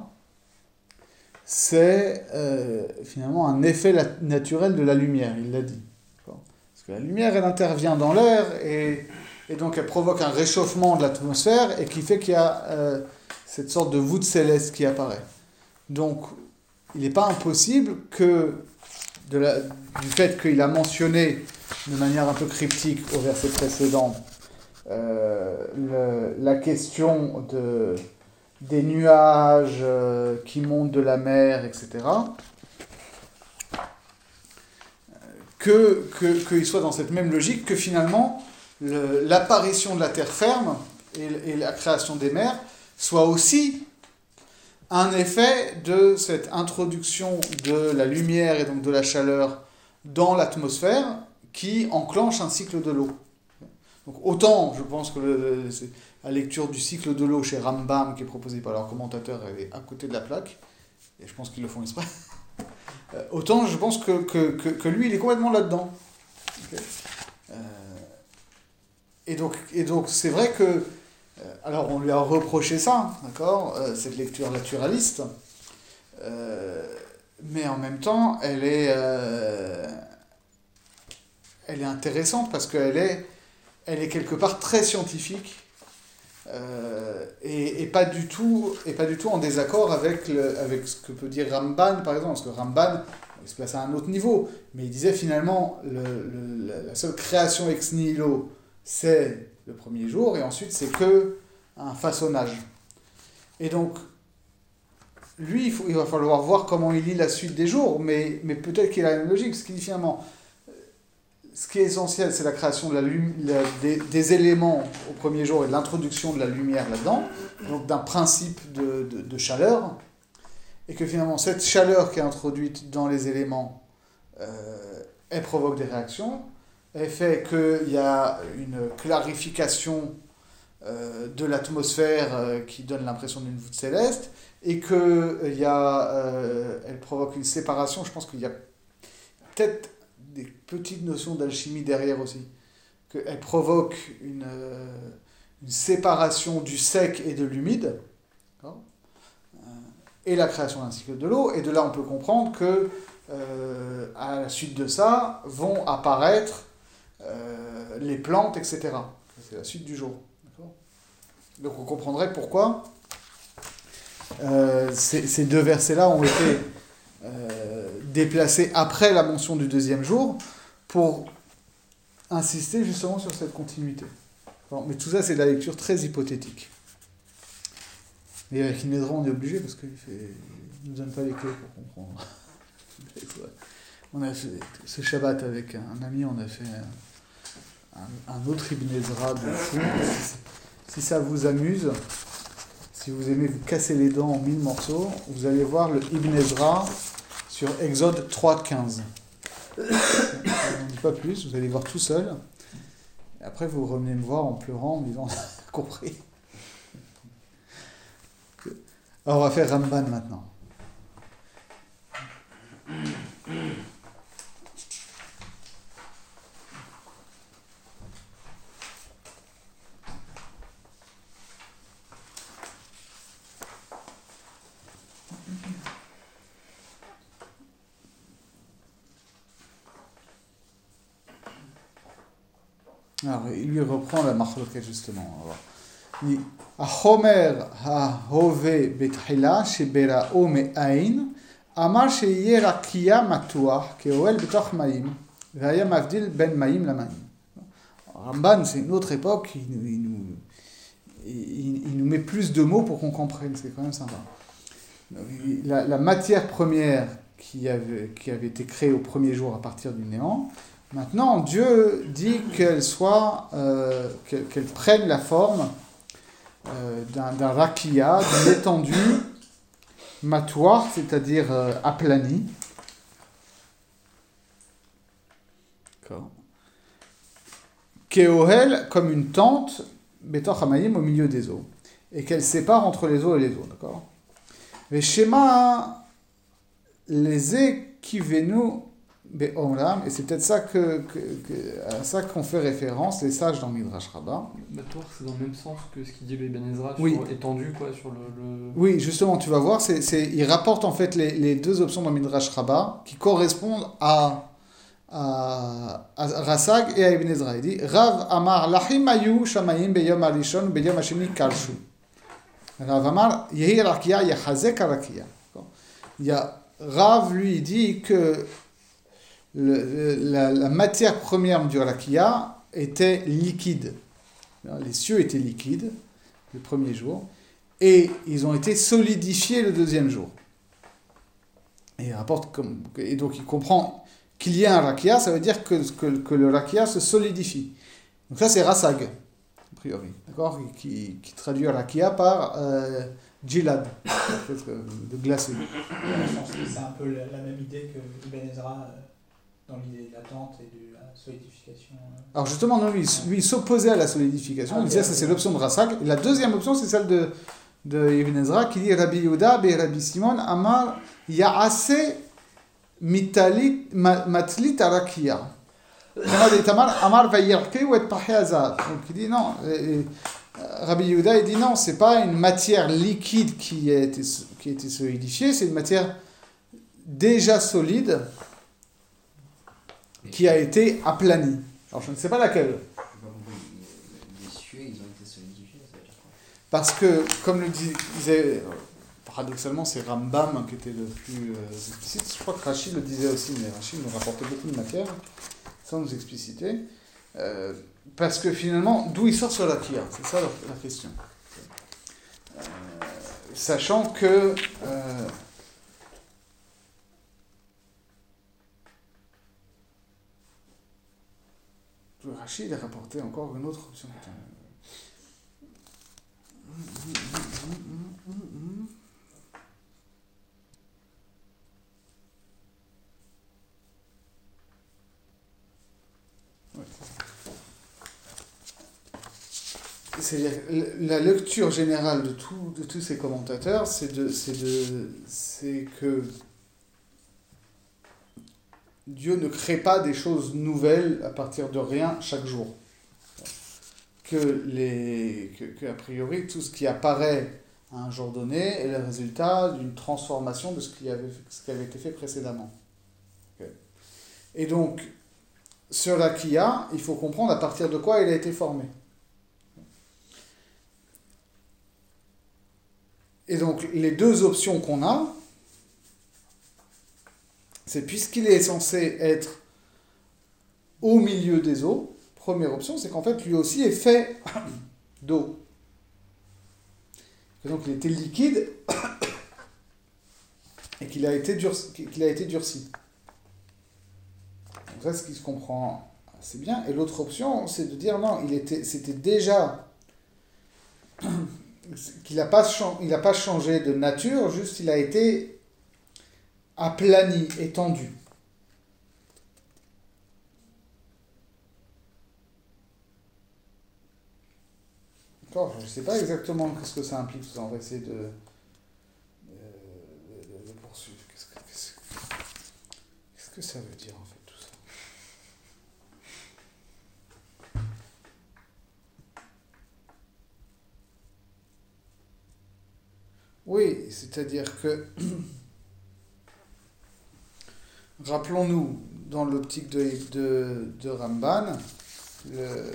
c'est euh, finalement un effet la- naturel de la lumière, il l'a dit. Parce que la lumière, elle intervient dans l'air, et, et donc elle provoque un réchauffement de l'atmosphère, et qui fait qu'il y a euh, cette sorte de voûte céleste qui apparaît. Donc, il n'est pas impossible que, de la, du fait qu'il a mentionné de manière un peu cryptique au verset précédent euh, le, la question de, des nuages euh, qui montent de la mer, et cetera, que, que, qu'il soit dans cette même logique que finalement le, l'apparition de la terre ferme et, et la création des mers soit aussi un effet de cette introduction de la lumière et donc de la chaleur dans l'atmosphère qui enclenche un cycle de l'eau. Donc autant, je pense que le, la lecture du cycle de l'eau chez Rambam, qui est proposée par leur commentateur, elle est à côté de la plaque, et je pense qu'ils le font exprès, autant je pense que, que, que, que lui, il est complètement là-dedans. Okay. Euh, et, donc, et donc c'est vrai que alors on lui a reproché ça, d'accord, euh, cette lecture naturaliste, euh, mais en même temps elle est, euh, elle est intéressante parce qu'elle est, elle est quelque part très scientifique euh, et, et, pas du tout, et pas du tout en désaccord avec, le, avec ce que peut dire Ramban par exemple, parce que Ramban il se place à un autre niveau, mais il disait finalement le, le, la seule création ex nihilo c'est le premier jour, et ensuite c'est que un façonnage. Et donc, lui, il, faut, il va falloir voir comment il lit la suite des jours, mais, mais peut-être qu'il a la même logique, ce qui dit finalement, ce qui est essentiel, c'est la création de la, la, des, des éléments au premier jour et de l'introduction de la lumière là-dedans, donc d'un principe de, de, de chaleur, et que finalement, cette chaleur qui est introduite dans les éléments, euh, elle provoque des réactions, elle fait qu'il y a une clarification euh, de l'atmosphère euh, qui donne l'impression d'une voûte céleste, et qu'elle euh, provoque une séparation. Je pense qu'il y a peut-être des petites notions d'alchimie derrière aussi, qu'elle provoque une, euh, une séparation du sec et de l'humide, euh, et la création d'un cycle de l'eau, et de là on peut comprendre que euh, à la suite de ça vont apparaître Euh, les plantes, et cetera. C'est la suite du jour. D'accord ? Donc on comprendrait pourquoi euh, ces, ces deux versets-là ont été euh, déplacés après la mention du deuxième jour pour insister justement sur cette continuité. Bon, mais tout ça, c'est de la lecture très hypothétique. Et avec Inedra, on est obligé parce qu'il ne nous donne pas les clés pour comprendre. On a fait ce Shabbat avec un ami, on a fait un, un autre Ibn Ezra de fou. Si, si ça vous amuse, si vous aimez vous casser les dents en mille morceaux, vous allez voir le Ibn Ezra sur Exode trois quinze. Je n'en dis pas plus, vous allez voir tout seul. Et après, vous revenez me voir en pleurant, en me disant « compris ». Alors, on va faire Ramban maintenant. Alors, il lui reprend la marloquette justement. Alors, il dit Ahomer ha-hove betchila shebera'o me'ain amar sheyeh rakia matuach ke'oel betoch ma'im ve'aya mavdil ben ma'im la ma'im. Ramban, c'est une autre époque, il nous, il, nous, il, il nous met plus de mots pour qu'on comprenne, c'est quand même sympa. La, la matière première qui avait, qui avait été créée au premier jour à partir du néant, Maintenant, Dieu dit qu'elle soit, euh, qu'elle, qu'elle prenne la forme euh, d'un, d'un rakia, d'une étendue matoire, c'est-à-dire euh, aplanie. D'accord. Keohel, comme une tente, Betor Hamayim, au milieu des eaux, et qu'elle sépare entre les eaux et les eaux, d'accord. Les schémas, les ekivenu be'olam, et c'est peut-être ça que, que, que, à ça qu'on fait référence, les sages dans Midrash Rabbah. Matoire, c'est dans le même sens que ce qu'il dit le Ibn Ezra, Oui. sur étendu, quoi, sur le... le... Oui, justement, tu vas voir, c'est, c'est, il rapporte en fait les, les deux options dans Midrash Rabbah qui correspondent à à, à Rasag et à Ibn Ezra. Il dit Rav Amar Lahim Ayu Shamayim Beyom Arishon Beyom Hasheni Kalshu. Rav Amar Yehi Rakia Yachazek Rakia. Il y a Rav lui dit que le, la, la matière première du Rakia était liquide. Les cieux étaient liquides le premier jour et ils ont été solidifiés le deuxième jour. Et il rapporte comme, et donc il comprend qu'il y ait un rakia, ça veut dire que, que, que le rakia se solidifie. Donc ça, c'est Rasag, a priori, d'accord, qui, qui traduit rakia par euh, djilad, de glacé. Je pense que c'est un peu la, la même idée que Ibn Ezra euh, dans l'idée de la tente et de la solidification. Euh. Alors justement, non, lui, lui il s'opposait à la solidification, Ah, il disait okay, ça c'est okay. l'option de Rasag. Et la deuxième option, c'est celle de, de Ibn Ezra, qui dit Rabbi Yehuda, be Rabbi Simon, Amar, Ya'ase, Mitalit matlit arakia. Amar vayirke ou et pahiazav. Donc il dit non. Rabbi Yehuda il dit non, c'est pas une matière liquide qui a été qui a été solidifiée, c'est une matière déjà solide qui a été aplanie. Alors je ne sais pas laquelle. Les cieux, ils ont été solidifiés, ça veut dire quoi? Parce que comme le disait paradoxalement, c'est Rambam qui était le plus euh, explicite. Je crois que Rachid le disait aussi, mais Rachid nous rapportait beaucoup de matière, sans nous expliciter. Euh, parce que finalement, d'où il sort ce rakia? C'est ça la, la question. Euh, sachant que euh, Rachid a rapporté encore une autre option. C'est-à-dire, la lecture générale de, tout, de tous ces commentateurs, c'est, de, c'est, de, c'est que Dieu ne crée pas des choses nouvelles à partir de rien chaque jour. Que, les, que, que a priori, tout ce qui apparaît à un jour donné est le résultat d'une transformation de ce qui avait, ce qui avait été fait précédemment. Okay. Et donc, ce rakia, il faut comprendre à partir de quoi il a été formé. Et donc, les deux options qu'on a, c'est puisqu'il est censé être au milieu des eaux, première option, c'est qu'en fait, lui aussi est fait d'eau. Et donc, il était liquide et qu'il a été durci. Qu'il a été durci. Donc ça, c'est ce qui se comprend assez bien. Et l'autre option, c'est de dire non, il était, c'était déjà... qu'il n'a pas, il a pas changé de nature, juste il a été aplani, étendu. D'accord, je ne sais pas exactement ce que ça implique, tout ça. On va essayer de, de, de, de poursuivre. Qu'est-ce que, qu'est-ce, qu'est-ce que ça veut dire en fait tout ça? Oui, c'est-à-dire que, rappelons-nous, dans l'optique de, de, de Ramban, le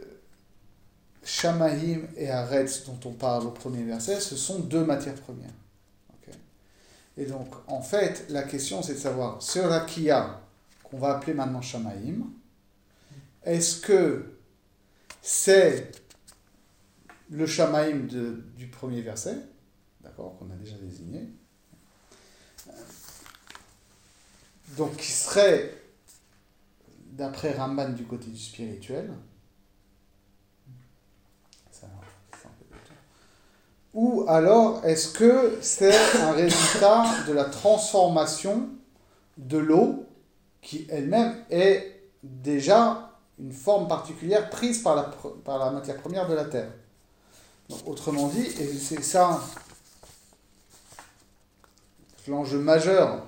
Shamaim et Aretz dont on parle au premier verset, ce sont deux matières premières. Okay. Et donc, en fait, la question c'est de savoir, ce Rakia, qu'on va appeler maintenant Shamaim, est-ce que c'est le Shamaim de, du premier verset, d'accord, qu'on a déjà désigné. Donc, qui serait d'après Ramban du côté du spirituel, ça, ça un peu plus tôt. Ou alors est-ce que c'est un résultat de la transformation de l'eau qui elle-même est déjà une forme particulière prise par la, par la matière première de la terre. Donc, autrement dit, et c'est ça l'enjeu majeur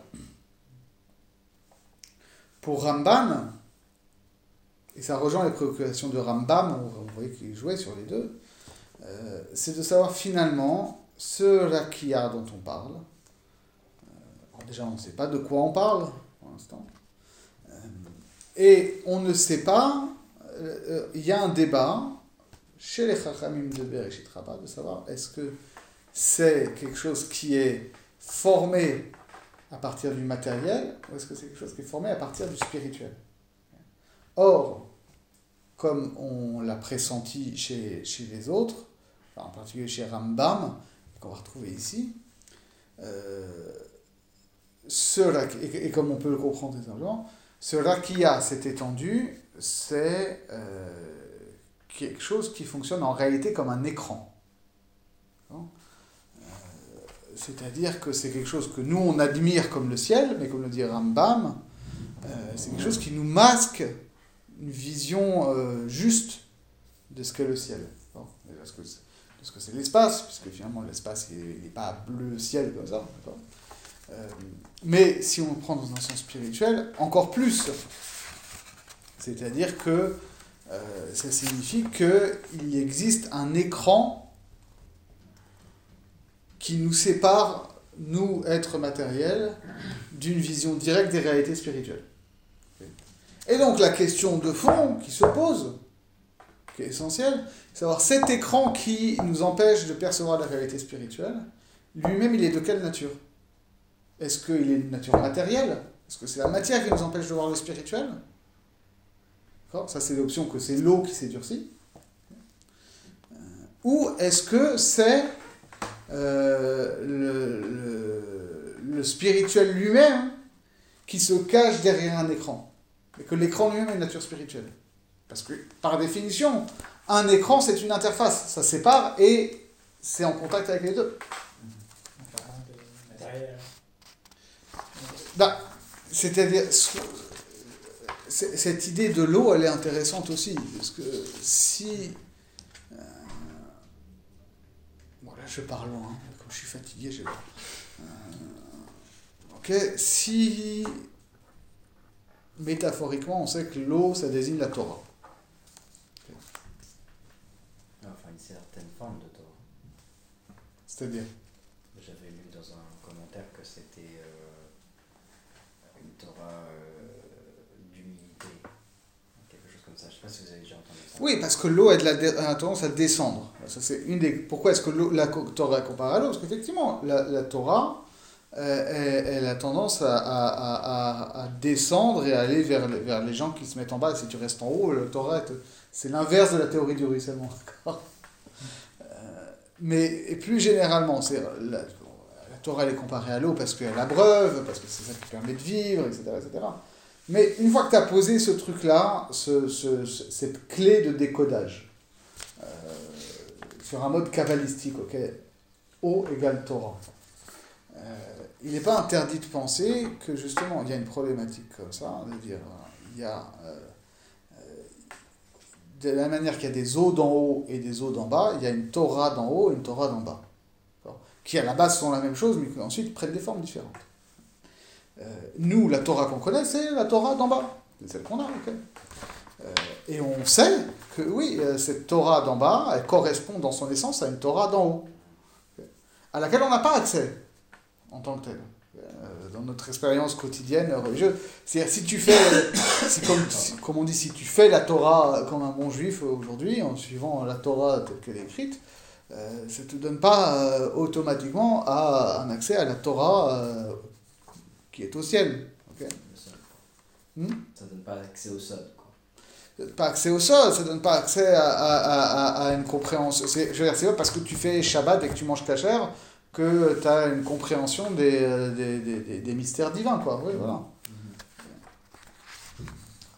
pour Ramban, et ça rejoint les préoccupations de Rambam, vous voyez qu'il jouait sur les deux, euh, c'est de savoir finalement ce rakia dont on parle. Euh, alors déjà, on ne sait pas de quoi on parle pour l'instant. Euh, et on ne sait pas, il euh, y a un débat chez les Chachamim de Bereshit Rabbah de savoir est-ce que c'est quelque chose qui est formé à partir du matériel ou est-ce que c'est quelque chose qui est formé à partir du spirituel. Or, comme on l'a pressenti chez, chez les autres, en particulier chez Rambam, qu'on va retrouver ici, euh, ce, et, et comme on peut le comprendre très simplement, ce rakia, cette étendue, c'est euh, quelque chose qui fonctionne en réalité comme un écran. Euh, c'est-à-dire que c'est quelque chose que nous on admire comme le ciel, mais comme le dit Rambam, euh, c'est quelque chose qui nous masque une vision euh, juste de ce qu'est le ciel. Bon, de ce que c'est, de ce que c'est l'espace, puisque finalement l'espace il n'est pas bleu ciel comme ça. Euh, mais si on le prend dans un sens spirituel, encore plus. C'est-à-dire que euh, ça signifie qu'il existe un écran qui nous sépare, nous, êtres matériels, d'une vision directe des réalités spirituelles. Et donc la question de fond qui se pose, qui est essentielle, c'est savoir cet écran qui nous empêche de percevoir la réalité spirituelle, lui-même il est de quelle nature ? Est-ce qu'il est de nature matérielle ? Est-ce que c'est la matière qui nous empêche de voir le spirituel ? D'accord ? Ça c'est l'option que c'est l'eau qui s'est durcie. Euh, ou est-ce que c'est euh, le, le, le spirituel lui-même qui se cache derrière un écran ? Et que l'écran lui-même est une nature spirituelle. Parce que, par définition, un écran, c'est une interface. Ça sépare et c'est en contact avec les deux. Bah, c'est-à-dire, cette idée de l'eau, elle est intéressante aussi. Parce que si... Euh, bon, là, je parle loin. Quand je suis fatigué, je... Euh, ok, si... Métaphoriquement, on sait que l'eau, ça désigne la Torah. Enfin, une certaine forme de Torah. C'est-à-dire ? J'avais lu dans un commentaire que c'était euh, une Torah euh, d'humilité. Quelque chose comme ça. Je ne sais pas si vous avez déjà entendu ça. Oui, parce que l'eau a, de la dé- a tendance à descendre. Ça, c'est une des... Pourquoi est-ce que l'eau, la Torah est comparée à l'eau ? Parce qu'effectivement, la, la Torah... Euh, elle, elle a tendance à, à, à, à descendre et à aller vers, vers les gens qui se mettent en bas. Et si tu restes en haut, le Torah, c'est l'inverse de la théorie du ruissellement. D'accord ? euh, mais et plus généralement, c'est, la, la Torah elle est comparée à l'eau parce qu'elle abreuve, parce que c'est ça qui permet de vivre, et cetera, et cetera. Mais une fois que tu as posé ce truc-là, ce, ce, ce, cette clé de décodage, euh, sur un mode kabbalistique, ok, eau égale Torah. Euh, il n'est pas interdit de penser que justement il y a une problématique comme ça, de dire il y a euh, euh, de la même manière qu'il y a des eaux d'en haut et des eaux d'en bas, il y a une Torah d'en haut et une Torah d'en bas, qui à la base sont la même chose mais qui ensuite prennent des formes différentes. Euh, nous, la Torah qu'on connaît, c'est la Torah d'en bas, c'est celle qu'on a, ok. Euh, et on sait que oui, cette Torah d'en bas, elle correspond dans son essence à une Torah d'en haut, okay, à laquelle on n'a pas accès en tant que tel, euh, dans notre expérience quotidienne religieuse. C'est-à-dire, si tu fais, si comme, si, comme on dit, si tu fais la Torah comme un bon juif aujourd'hui, en suivant la Torah telle qu'elle est écrite, euh, ça ne te donne pas euh, automatiquement à, un accès à la Torah euh, qui est au ciel. Okay. Hmm? Ça ne donne pas accès au sol, quoi. Ça donne pas accès au sol, ça ne donne pas accès à, à, à, à une compréhension. C'est, je veux dire, c'est pas parce que tu fais Shabbat et que tu manges kasher que tu as une compréhension des, des, des, des mystères divins, quoi. Oui, voilà.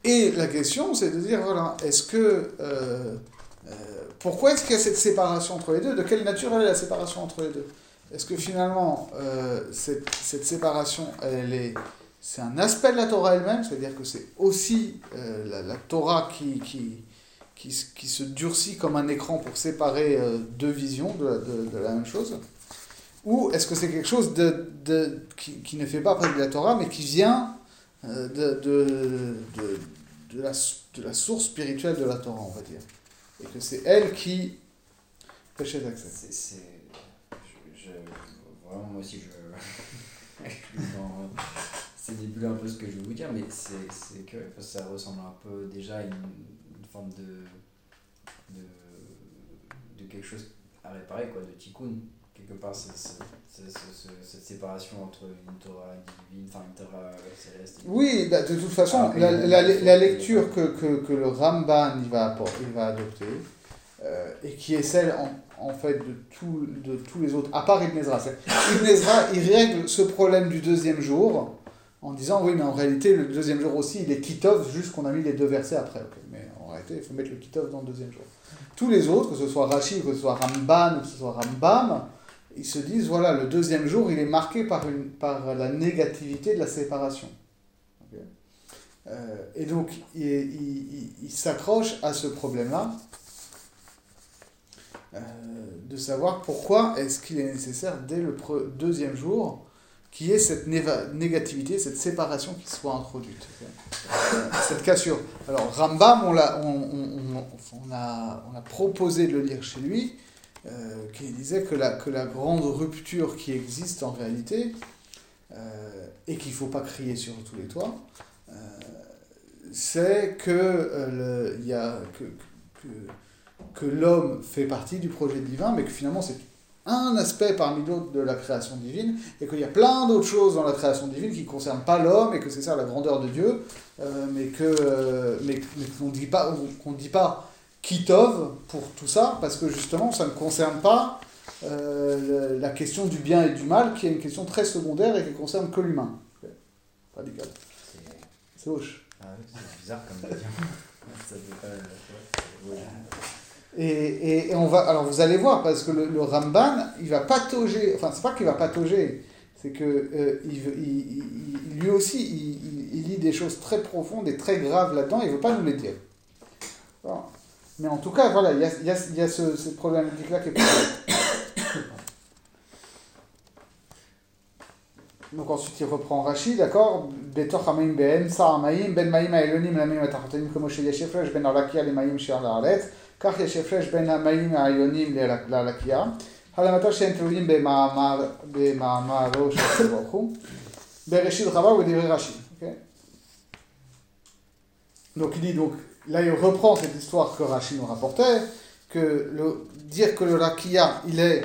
Et la question, c'est de dire, voilà, est-ce que... Euh, euh, pourquoi est-ce qu'il y a cette séparation entre les deux? De quelle nature est la séparation entre les deux? Est-ce que finalement, euh, cette, cette séparation, elle est, c'est un aspect de la Torah elle-même, c'est-à-dire que c'est aussi euh, la, la Torah qui, qui, qui, qui se durcit comme un écran pour séparer euh, deux visions de, de, de la même chose? Ou est-ce que c'est quelque chose de, de, qui, qui ne fait pas partie de la Torah, mais qui vient euh, de, de, de, de, la, de la source spirituelle de la Torah, on va dire? Et que c'est elle qui pêche l'accès. C'est, c'est, je, je, vraiment, moi aussi, je, je suis dans ces débuts un peu ce que je vais vous dire, mais c'est, c'est que parce que ça ressemble un peu déjà à une, une forme de, de, de quelque chose à réparer, quoi, de tikkun. Quelque part, c'est, c'est, c'est, c'est, c'est, cette séparation entre une Torah divine, enfin une Torah céleste. Oui, bah, de toute façon, Ah, la, oui, la, oui, la oui, lecture oui. que, que, que le Ramban il va, apporter, il va adopter, euh, et qui est celle en, en fait de, tout, de tous les autres, à part Ibn Ezra. C'est, Ibn Ezra, il règle ce problème du deuxième jour en disant, oui, mais en réalité, le deuxième jour aussi, il est Kitov, juste qu'on a mis les deux versets après. Okay. Mais en réalité, il faut mettre le Kitov dans le deuxième jour. Tous les autres, que ce soit Rashi, que ce soit Ramban, que ce soit Rambam, ils se disent, voilà, le deuxième jour, il est marqué par, une, par la négativité de la séparation. Okay. Euh, et donc, il, il, il, il s'accroche à ce problème-là, euh, de savoir pourquoi est-ce qu'il est nécessaire, dès le pre- deuxième jour, qu'il y ait cette néva- négativité, cette séparation qui soit introduite. Okay. Euh, cette cassure. Alors, Rambam, on, l'a, on, on, on, on, a, on a proposé de le lire chez lui, Euh, qui disait que la, que la grande rupture qui existe en réalité, euh, et qu'il ne faut pas crier sur tous les toits, euh, c'est que, euh, le, y a, que, que, que l'homme fait partie du projet divin, mais que finalement c'est un aspect parmi d'autres de la création divine, et qu'il y a plein d'autres choses dans la création divine qui ne concernent pas l'homme, et que c'est ça la grandeur de Dieu, euh, mais, que, euh, mais, mais qu'on ne dit pas, qu'on dit pas Kitov pour tout ça, parce que justement ça ne concerne pas euh, le, la question du bien et du mal, qui est une question très secondaire et qui ne concerne que l'humain. Okay. Radical. C'est, c'est hoche. Ah oui, c'est bizarre comme dire. Ça fait pas, ouais, ouais. Et, et, et on va, alors vous allez voir, parce que le, le Ramban, il va patauger, enfin c'est pas qu'il va patauger, c'est que euh, il, il, il, lui aussi, il, il, il lit des choses très profondes et très graves là-dedans, il ne veut pas nous les dire. Bon. Mais en tout cas, voilà, il y a, y a, y a ce, cette problématique-là qui est possible. Donc ensuite, il reprend Rashi, d'accord? Betoch hamayim be'em, sa hamayim, ben mayim ha'elonim l'hamayim ha'tachotanim, comme chez yeshefresh, ben ha'lakia l'hamayim she'al ha'aretz, kach yeshefresh, ben hamayim ha'elonim l'ha'lakia, ha'lamatar she'en tluim be'ma'amaro she'al baruch bereshit rava ou divrei Rashi. Donc il dit donc, là, il reprend cette histoire que Rashi nous rapportait, que le, dire que le rakia, il est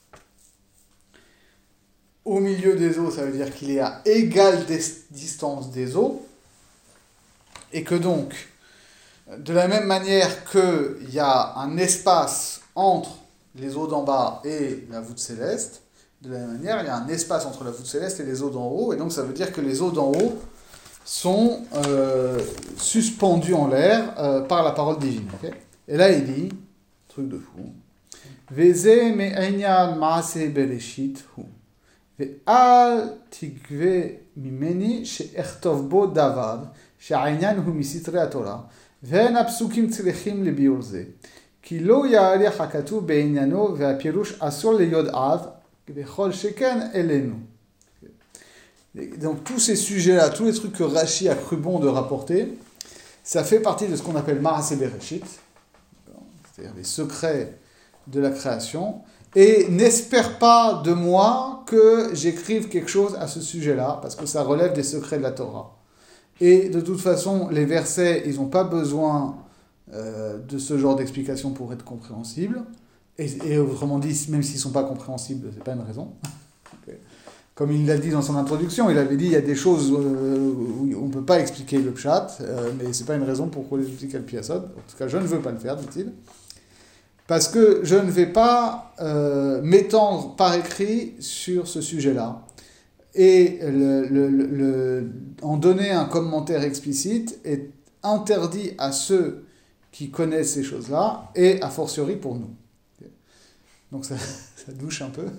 au milieu des eaux, ça veut dire qu'il est à égale des, distance des eaux, et que donc, de la même manière qu'il y a un espace entre les eaux d'en bas et la voûte céleste, de la même manière, il y a un espace entre la voûte céleste et les eaux d'en haut, et donc ça veut dire que les eaux d'en haut sont euh, suspendus en l'air euh, par la parole divine. Okay. Et là, il dit, truc de fou, Veze me'enyan ma'ase bereshit hu, ve'al tigve mimeni she'echtov bo davar, she'enyan hu misitre haTorah, ve'en apsukim tzrechim lebiur ze, ki lo ya'arich hakatuv be'enyano ve'apirush asur leyod av, ve'chol sheken elenu. Donc tous ces sujets-là, tous les trucs que Rashi a cru bon de rapporter, ça fait partie de ce qu'on appelle Maaseh Bereshit, c'est-à-dire les secrets de la création, et n'espère pas de moi que j'écrive quelque chose à ce sujet-là, parce que ça relève des secrets de la Torah. Et de toute façon, les versets, ils n'ont pas besoin euh, de ce genre d'explication pour être compréhensibles, et, et autrement dit, même s'ils ne sont pas compréhensibles, c'est pas une raison. Okay. Comme il l'a dit dans son introduction, il avait dit il y a des choses euh, où on ne peut pas expliquer le pshat, euh, mais ce n'est pas une raison pour qu'on les explique al piyasod. En tout cas, je ne veux pas le faire, dit-il. Parce que je ne vais pas euh, m'étendre par écrit sur ce sujet-là. Et le, le, le, le, en donner un commentaire explicite est interdit à ceux qui connaissent ces choses-là, et a fortiori pour nous. Donc ça, ça douche un peu.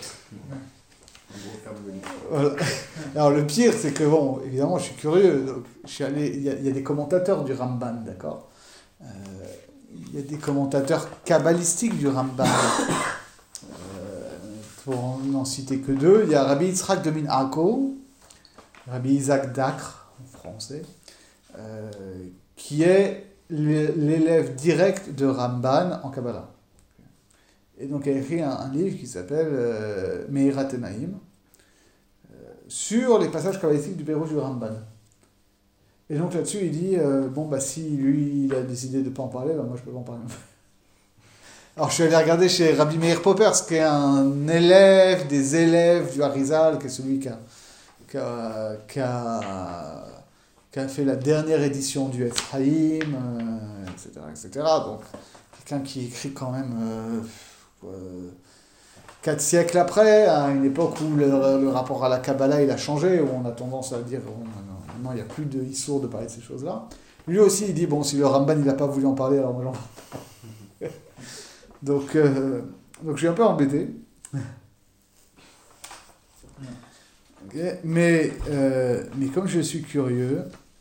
Voilà. Alors le pire, c'est que, bon, évidemment, je suis curieux. Donc, je suis allé, il y, a, il y a des commentateurs du Ramban, d'accord euh, il y a des commentateurs kabbalistiques du Ramban. Euh, pour n'en citer que deux, il y a Rabbi Yitzhak de Minako, Rabbi Isaac Dacre, en français, euh, qui est l'élève direct de Ramban en Kabbalah. Et donc, il a écrit un, un livre qui s'appelle euh, Me'irat Enaim, euh, sur les passages kabbalistiques du Pérouge du Ramban. Et donc là-dessus, il dit, euh, bon, bah si lui, il a décidé de ne pas en parler, bah moi, je peux pas en parler. Alors, je suis allé regarder chez Rabbi Meir Poppers, qui est un élève des élèves du Harizal, qui est celui qui a, qui a, qui a, qui a fait la dernière édition du Ephraim, euh, et cetera, et cetera. Donc, quelqu'un qui écrit quand même... Euh, Euh, quatre siècles après, à une époque où le, le rapport à la Kabbalah il a changé, où on a tendance à dire bon, maintenant il n'y a plus de issour de parler de ces choses-là. Lui aussi il dit bon, si le Ramban il n'a pas voulu en parler, alors moi j'en parle. donc, euh, donc je suis un peu embêté. Okay. Mais, euh, mais comme je suis curieux,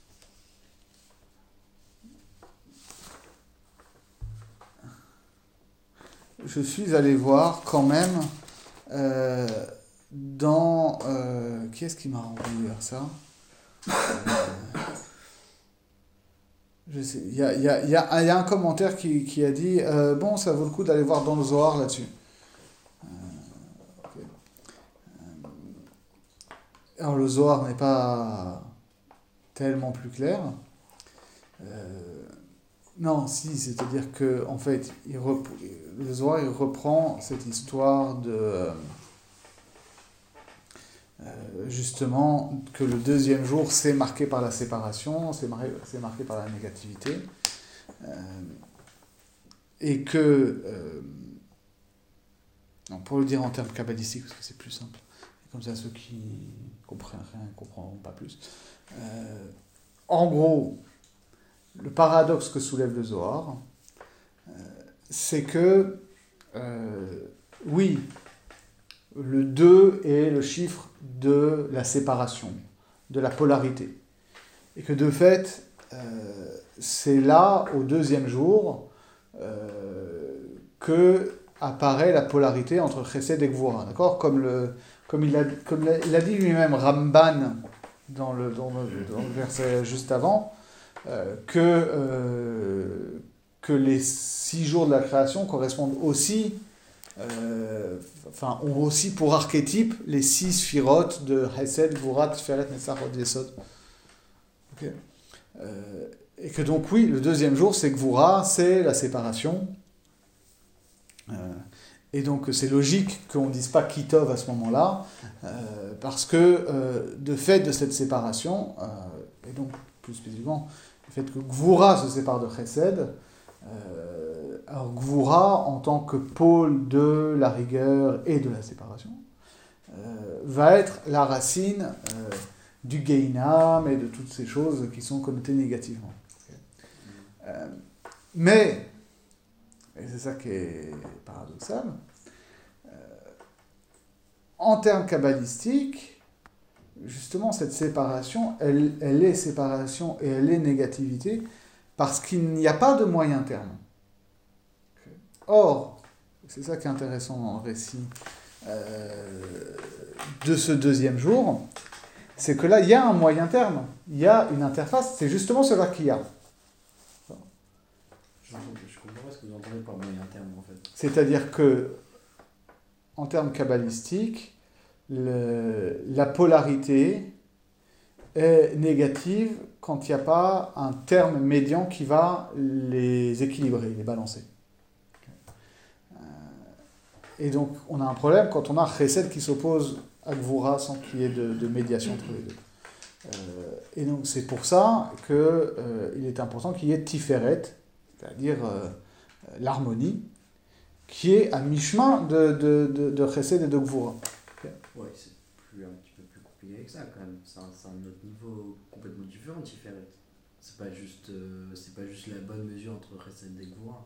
je suis allé voir quand même euh, dans... Euh, qui est-ce qui m'a renvoyé vers ça euh, Je sais, il y a, y, a, y, a, y a un commentaire qui, qui a dit euh, bon, ça vaut le coup d'aller voir dans le Zohar là-dessus. Euh, okay. Alors le Zohar n'est pas tellement plus clair. Euh, Non, si, c'est-à-dire que en fait, il rep... le Zohar il reprend cette histoire de euh, justement que le deuxième jour c'est marqué par la séparation, c'est marqué, c'est marqué par la négativité, euh, et que euh, non, pour le dire en termes kabbalistiques parce que c'est plus simple, comme ça ceux qui comprennent rien ne comprendront pas plus. Euh, en gros. Le paradoxe que soulève le Zohar, euh, c'est que, euh, oui, le deux est le chiffre de la séparation, de la polarité. Et que de fait, euh, c'est là, au deuxième jour, euh, que apparaît la polarité entre Chesed et Gvura. D'accord ? Comme, le, comme, il a, comme il a dit lui-même Ramban dans le, dans le, dans le verset juste avant, Euh, que, euh, que les six jours de la création correspondent aussi, euh, enfin, ont aussi pour archétype les six sphirotes de Hesed, Gvura, Tiferet, Netzach, Hod, Yesod. Okay. Euh, et que donc, oui, le deuxième jour, c'est Gvura, c'est la séparation. Euh, et donc, c'est logique qu'on ne dise pas Kitov à ce moment-là, euh, parce que, euh, de fait de cette séparation, euh, et donc, plus spécifiquement, le fait que Gvura se sépare de Chesed, euh, alors Gvura, en tant que pôle de la rigueur et de la séparation, euh, va être la racine euh, du Geinam et de toutes ces choses qui sont connotées négativement. Euh, mais, et c'est ça qui est paradoxal, euh, en termes kabbalistiques, justement, cette séparation, elle, elle est séparation et elle est négativité parce qu'il n'y a pas de moyen terme. Or, c'est ça qui est intéressant dans le récit euh, de ce deuxième jour, c'est que là, il y a un moyen terme, il y a une interface, c'est justement cela qu'il y a. Je comprends pas ce que vous entendez par moyen terme, en fait. C'est-à-dire que, en termes kabbalistiques, Le, la polarité est négative quand il n'y a pas un terme médian qui va les équilibrer, les balancer. Et donc, on a un problème quand on a Chesed qui s'oppose à Gvura sans qu'il y ait de, de médiation entre les deux. Euh, et donc, c'est pour ça qu'il euh, est important qu'il y ait Tiferet, c'est-à-dire euh, l'harmonie, qui est à mi-chemin de, de, de, de Chesed et de Gvura. Ouais, c'est plus, un petit peu plus compliqué que ça quand même. C'est un, c'est un autre niveau complètement différent, Tiferet. C'est pas juste, euh, c'est pas juste la bonne mesure entre Chesed et Gvura.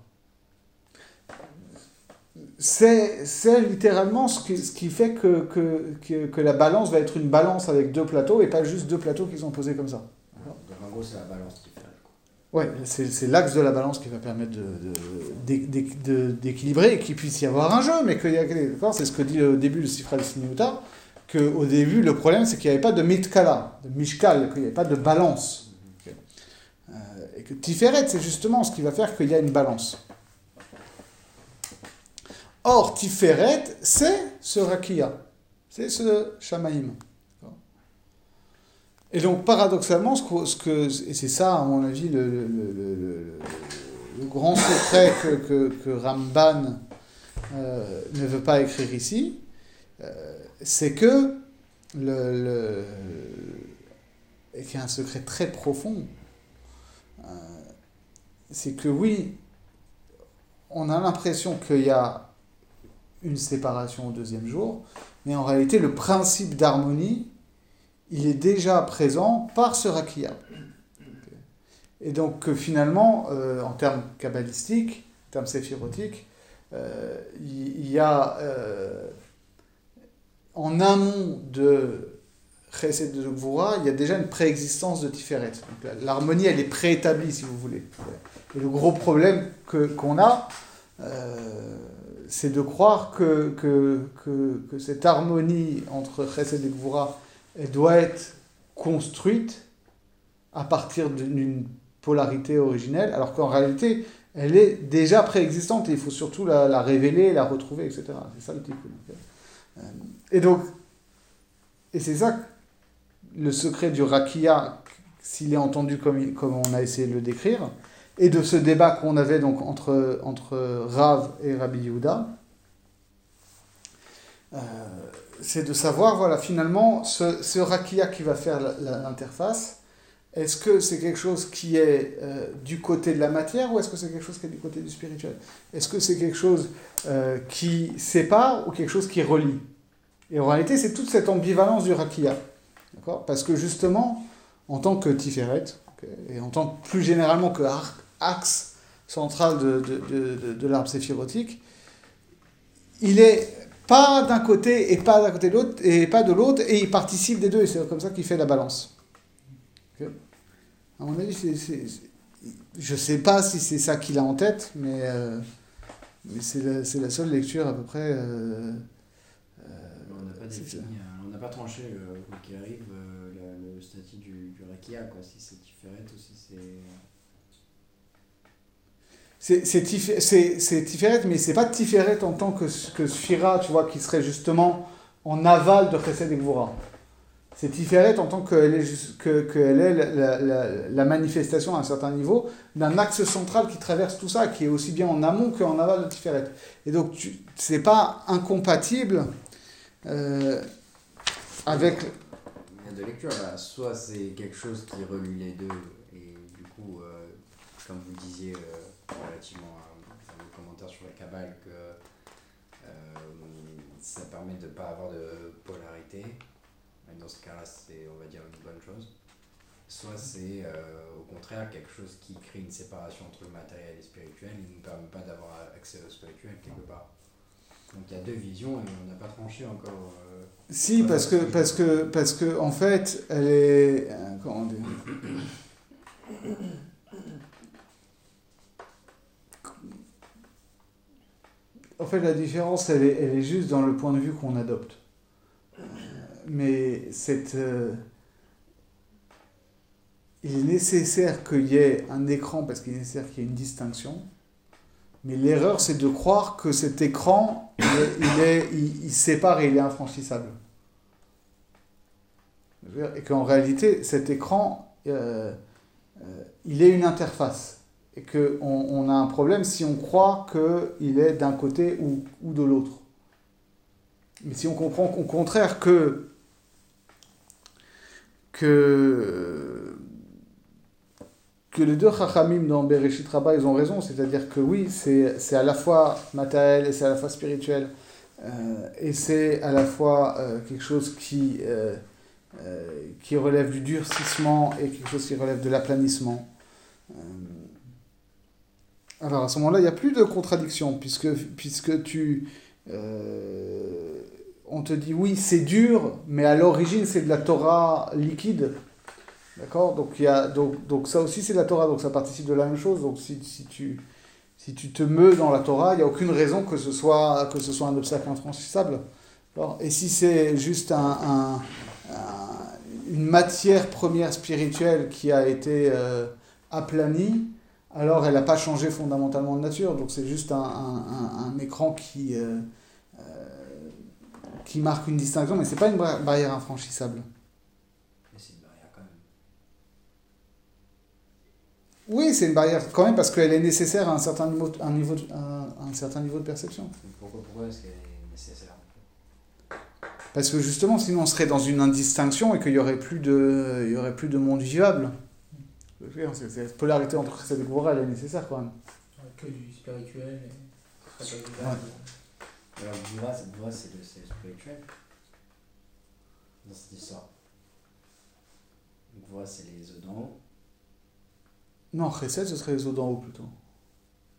C'est, c'est littéralement ce qui, ce qui fait que, que, que, que la balance va être une balance avec deux plateaux et pas juste deux plateaux qui sont posés comme ça. Donc en gros, c'est la balance qui fait. Oui, c'est, c'est l'axe de la balance qui va permettre de, de, de, de, d'équilibrer et qu'il puisse y avoir un jeu, mais qu'il y a, d'accord, c'est ce que dit au début le Sifra de Siniuta, qu'au début, le problème, c'est qu'il n'y avait pas de mitkala, de mishkal, qu'il n'y avait pas de balance. Okay. Euh, et que Tiferet, c'est justement ce qui va faire qu'il y a une balance. Or, Tiferet, c'est ce Rakia, c'est ce Shamaïm. Et donc, paradoxalement, ce que, ce que, et c'est ça, à mon avis, le, le, le, le, le grand secret que, que, que Ramban euh, ne veut pas écrire ici, euh, c'est que, le, le, et qu'il y a un secret très profond, euh, c'est que oui, on a l'impression qu'il y a une séparation au deuxième jour, mais en réalité, le principe d'harmonie, il est déjà présent par ce rakia. Et donc, euh, finalement, euh, en termes kabbalistiques, en termes séphirotiques, euh, il y, y a, euh, en amont de Chesed de Gvura, il y a déjà une préexistence de Tiferet. Donc, l'harmonie, elle est préétablie, si vous voulez. Et le gros problème que, qu'on a, euh, c'est de croire que, que, que, que cette harmonie entre Chesed et Gvura, elle doit être construite à partir d'une polarité originelle, alors qu'en réalité, elle est déjà préexistante et il faut surtout la, la révéler, la retrouver, et cetera. C'est ça le tikkun. Et donc, et c'est ça le secret du rakia, s'il est entendu comme, comme on a essayé de le décrire, et de ce débat qu'on avait donc entre, entre Rav et Rabbi Yehuda, euh, c'est de savoir, voilà, finalement, ce, ce rakia qui va faire la, la, l'interface, est-ce que c'est quelque chose qui est euh, du côté de la matière ou est-ce que c'est quelque chose qui est du côté du spirituel ? Est-ce que c'est quelque chose euh, qui sépare ou quelque chose qui relie ? Et en réalité, c'est toute cette ambivalence du rakia. D'accord ? Parce que justement, en tant que tiferet, okay, et en tant que plus généralement que axe central de, de, de, de, de l'arbre séphirotique, il est pas d'un côté et pas d'un côté de l'autre, et pas de l'autre, et il participe des deux, et c'est comme ça qu'il fait la balance. Okay. À mon avis, c'est, c'est, c'est, je ne sais pas si c'est ça qu'il a en tête, mais, euh, mais c'est, la, c'est la seule lecture à peu près. Euh, euh, on n'a pas défini, euh, on n'a pas tranché, euh, quoi qu'il arrive, euh, la, le statut du, du rakia, quoi, si c'est tiferet ou si c'est. C'est, c'est, tif, c'est, c'est Tiferet, mais c'est pas Tiferet en tant que, que Sphira, tu vois, qui serait justement en aval de Chesed et Gvura. C'est Tiferet en tant qu'elle est, que, qu'elle est la, la, la manifestation à un certain niveau d'un axe central qui traverse tout ça, qui est aussi bien en amont qu'en aval de Tiferet. Et donc, tu, c'est pas incompatible euh, avec... Il y a deux lectures là. Soit c'est quelque chose qui relie les deux, et du coup, euh, comme vous disiez... Euh, relativement à vos commentaires sur la Kabbale, que euh, ça permet de ne pas avoir de polarité. Et dans ce cas-là, c'est, on va dire, une bonne chose. Soit c'est euh, au contraire quelque chose qui crée une séparation entre le matériel et le spirituel et ne nous permet pas d'avoir accès au spirituel quelque part. Donc il y a deux visions et on n'a pas tranché encore. Euh, si, parce que, parce, que, parce que, en fait, elle est. Euh, comment dire ? En fait, la différence, elle est, elle est juste dans le point de vue qu'on adopte. Mais cette, euh, il est nécessaire qu'il y ait un écran parce qu'il est nécessaire qu'il y ait une distinction. Mais l'erreur, c'est de croire que cet écran, il, est, il, est, il, il sépare et il est infranchissable. Et qu'en réalité, cet écran, euh, euh, il est une interface. Et qu'on on a un problème si on croit qu'il est d'un côté ou, ou de l'autre. Mais si on comprend au contraire que, que, que les deux Chachamim dans Bereshit Rabbah, ils ont raison, c'est-à-dire que oui, c'est, c'est à la fois matériel et c'est à la fois spirituel, euh, et c'est à la fois euh, quelque chose qui, euh, euh, qui relève du durcissement et quelque chose qui relève de l'aplanissement. Euh, alors à ce moment-là, il n'y a plus de contradiction, puisque, puisque tu... Euh, on te dit oui, c'est dur, mais à l'origine, c'est de la Torah liquide. D'accord ? Donc, il y a, donc, donc ça aussi, c'est de la Torah, donc ça participe de la même chose. Donc si, si, tu, si tu te meus dans la Torah, il n'y a aucune raison que ce soit, que ce soit un obstacle infranchissable. Alors, et si c'est juste un, un, un, une matière première spirituelle qui a été euh, aplanie, alors elle n'a pas changé fondamentalement de nature. Donc c'est juste un, un, un écran qui, euh, euh, qui marque une distinction, mais ce n'est pas une barrière infranchissable. Oui, c'est une barrière quand même parce qu'elle est nécessaire à un certain niveau, un niveau, un, un certain niveau de perception. Pourquoi, pourquoi est-ce qu'elle est nécessaire ? Parce que justement, sinon on serait dans une indistinction et qu'il n'y aurait plus de, il y aurait plus de monde vivable. Cette polarité entre cette Gvura, elle est nécessaire quand même. Que du spirituel et très peu vivable. Alors Gvura, c'est, Gvura, c'est le c'est spirituel dans cette histoire. Gvura, c'est les œufs d'en haut. Non, Chesed, ce serait les eaux d'en haut plutôt. Pourquoi ?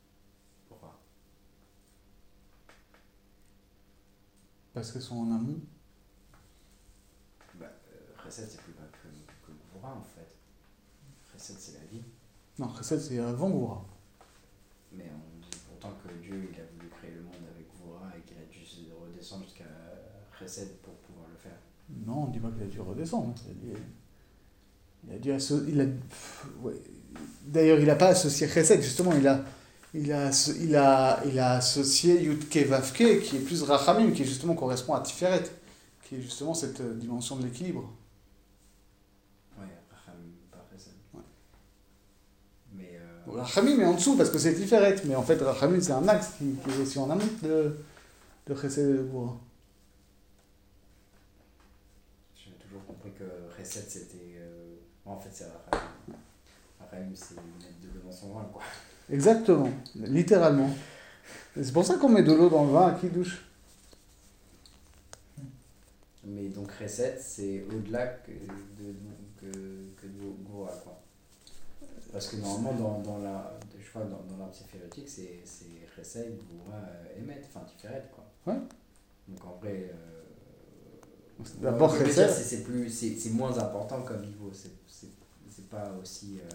Parce qu'elles sont en amont. Bah, euh, Chesed, c'est plus bas que, que Gvura en fait. Chesed, c'est la vie. Non, Chesed, c'est avant Gvura. Mais on dit pourtant que Dieu il a voulu créer le monde avec Gvura et qu'il a dû redescendre jusqu'à Chesed pour pouvoir le faire. Non, on ne dit pas qu'il a dû redescendre. Il a, il a dû asso- il a, pff, ouais. D'ailleurs, il n'a pas associé Chesed, justement, il a, il a, il a, il a associé Yudke Vavke, qui est plus Rachamim, qui justement correspond à Tiferet, qui est justement cette dimension de l'équilibre. Ouais, Rachamim, pas Chesed. Ouais. Mais. Euh... Rachamim est en dessous parce que c'est Tiferet, mais en fait, Rachamim, c'est un axe qui, qui est aussi en amont de, de Chesed et de Gvura. J'ai toujours compris que Chesed c'était. Euh... En fait, c'est Rachamim. Rachamim, c'est mettre de l'eau dans son vin, quoi. Exactement, littéralement. Et c'est pour ça qu'on met de l'eau dans le vin à qui douche. Mais donc Chesed, c'est au-delà que de, que, que de Gvura, quoi. Parce que normalement, dans, dans la, je crois, dans, dans l'arbre séphirotique, c'est, c'est Chesed, Gvura, euh, Emet, enfin Tiferet, quoi. Ouais. Donc en vrai, euh, D'abord, on peut Chesed. dire c'est, c'est, plus, c'est, c'est moins important comme niveau, c'est, c'est, c'est pas aussi... Euh...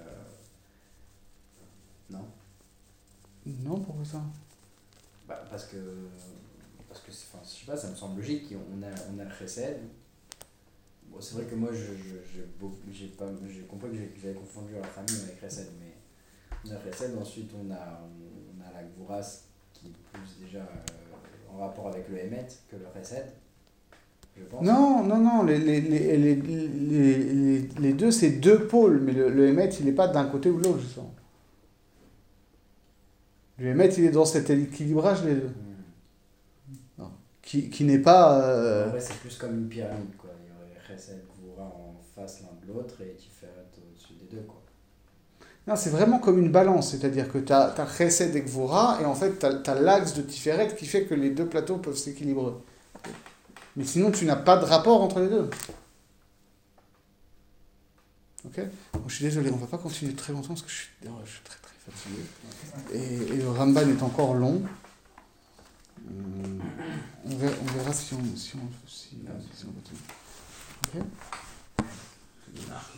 Non. Non, pourquoi ça? Bah, parce que, parce que c'est, enfin, je sais pas, ça me semble logique, on a, on a le Chesed. Bon, c'est vrai que moi, je, je, j'ai, beaucoup, j'ai, pas, j'ai compris que, j'ai, que j'avais confondu la famille avec Chesed, mais on a Chesed, ensuite on a, on a la Gvuras qui est plus déjà euh, en rapport avec le Emet que le Chesed, je pense. Non, non, non, les, les, les, les, les, les, les deux, c'est deux pôles, mais le, le Emet, il n'est pas d'un côté ou de l'autre, justement. Le Emet, il est dans cet équilibrage, les deux. Mmh. Non. Qui, qui n'est pas... Euh... En vrai, c'est plus comme une pyramide, quoi. Il y aurait Chesed, Gvura en face l'un de l'autre et Tiferet au-dessus des deux, quoi. Non, c'est vraiment comme une balance, c'est-à-dire que tu as Chesed et Gvura, et en fait, tu as l'axe de Tiferet qui fait que les deux plateaux peuvent s'équilibrer. Mais sinon, tu n'as pas de rapport entre les deux. Ok ? Bon, je suis désolé, on ne va pas continuer très longtemps parce que je suis, je suis très très fatigué. Et, et le Ramban est encore long. Hum, on, verra, on verra si on, si on, si, si on continue. Ok ?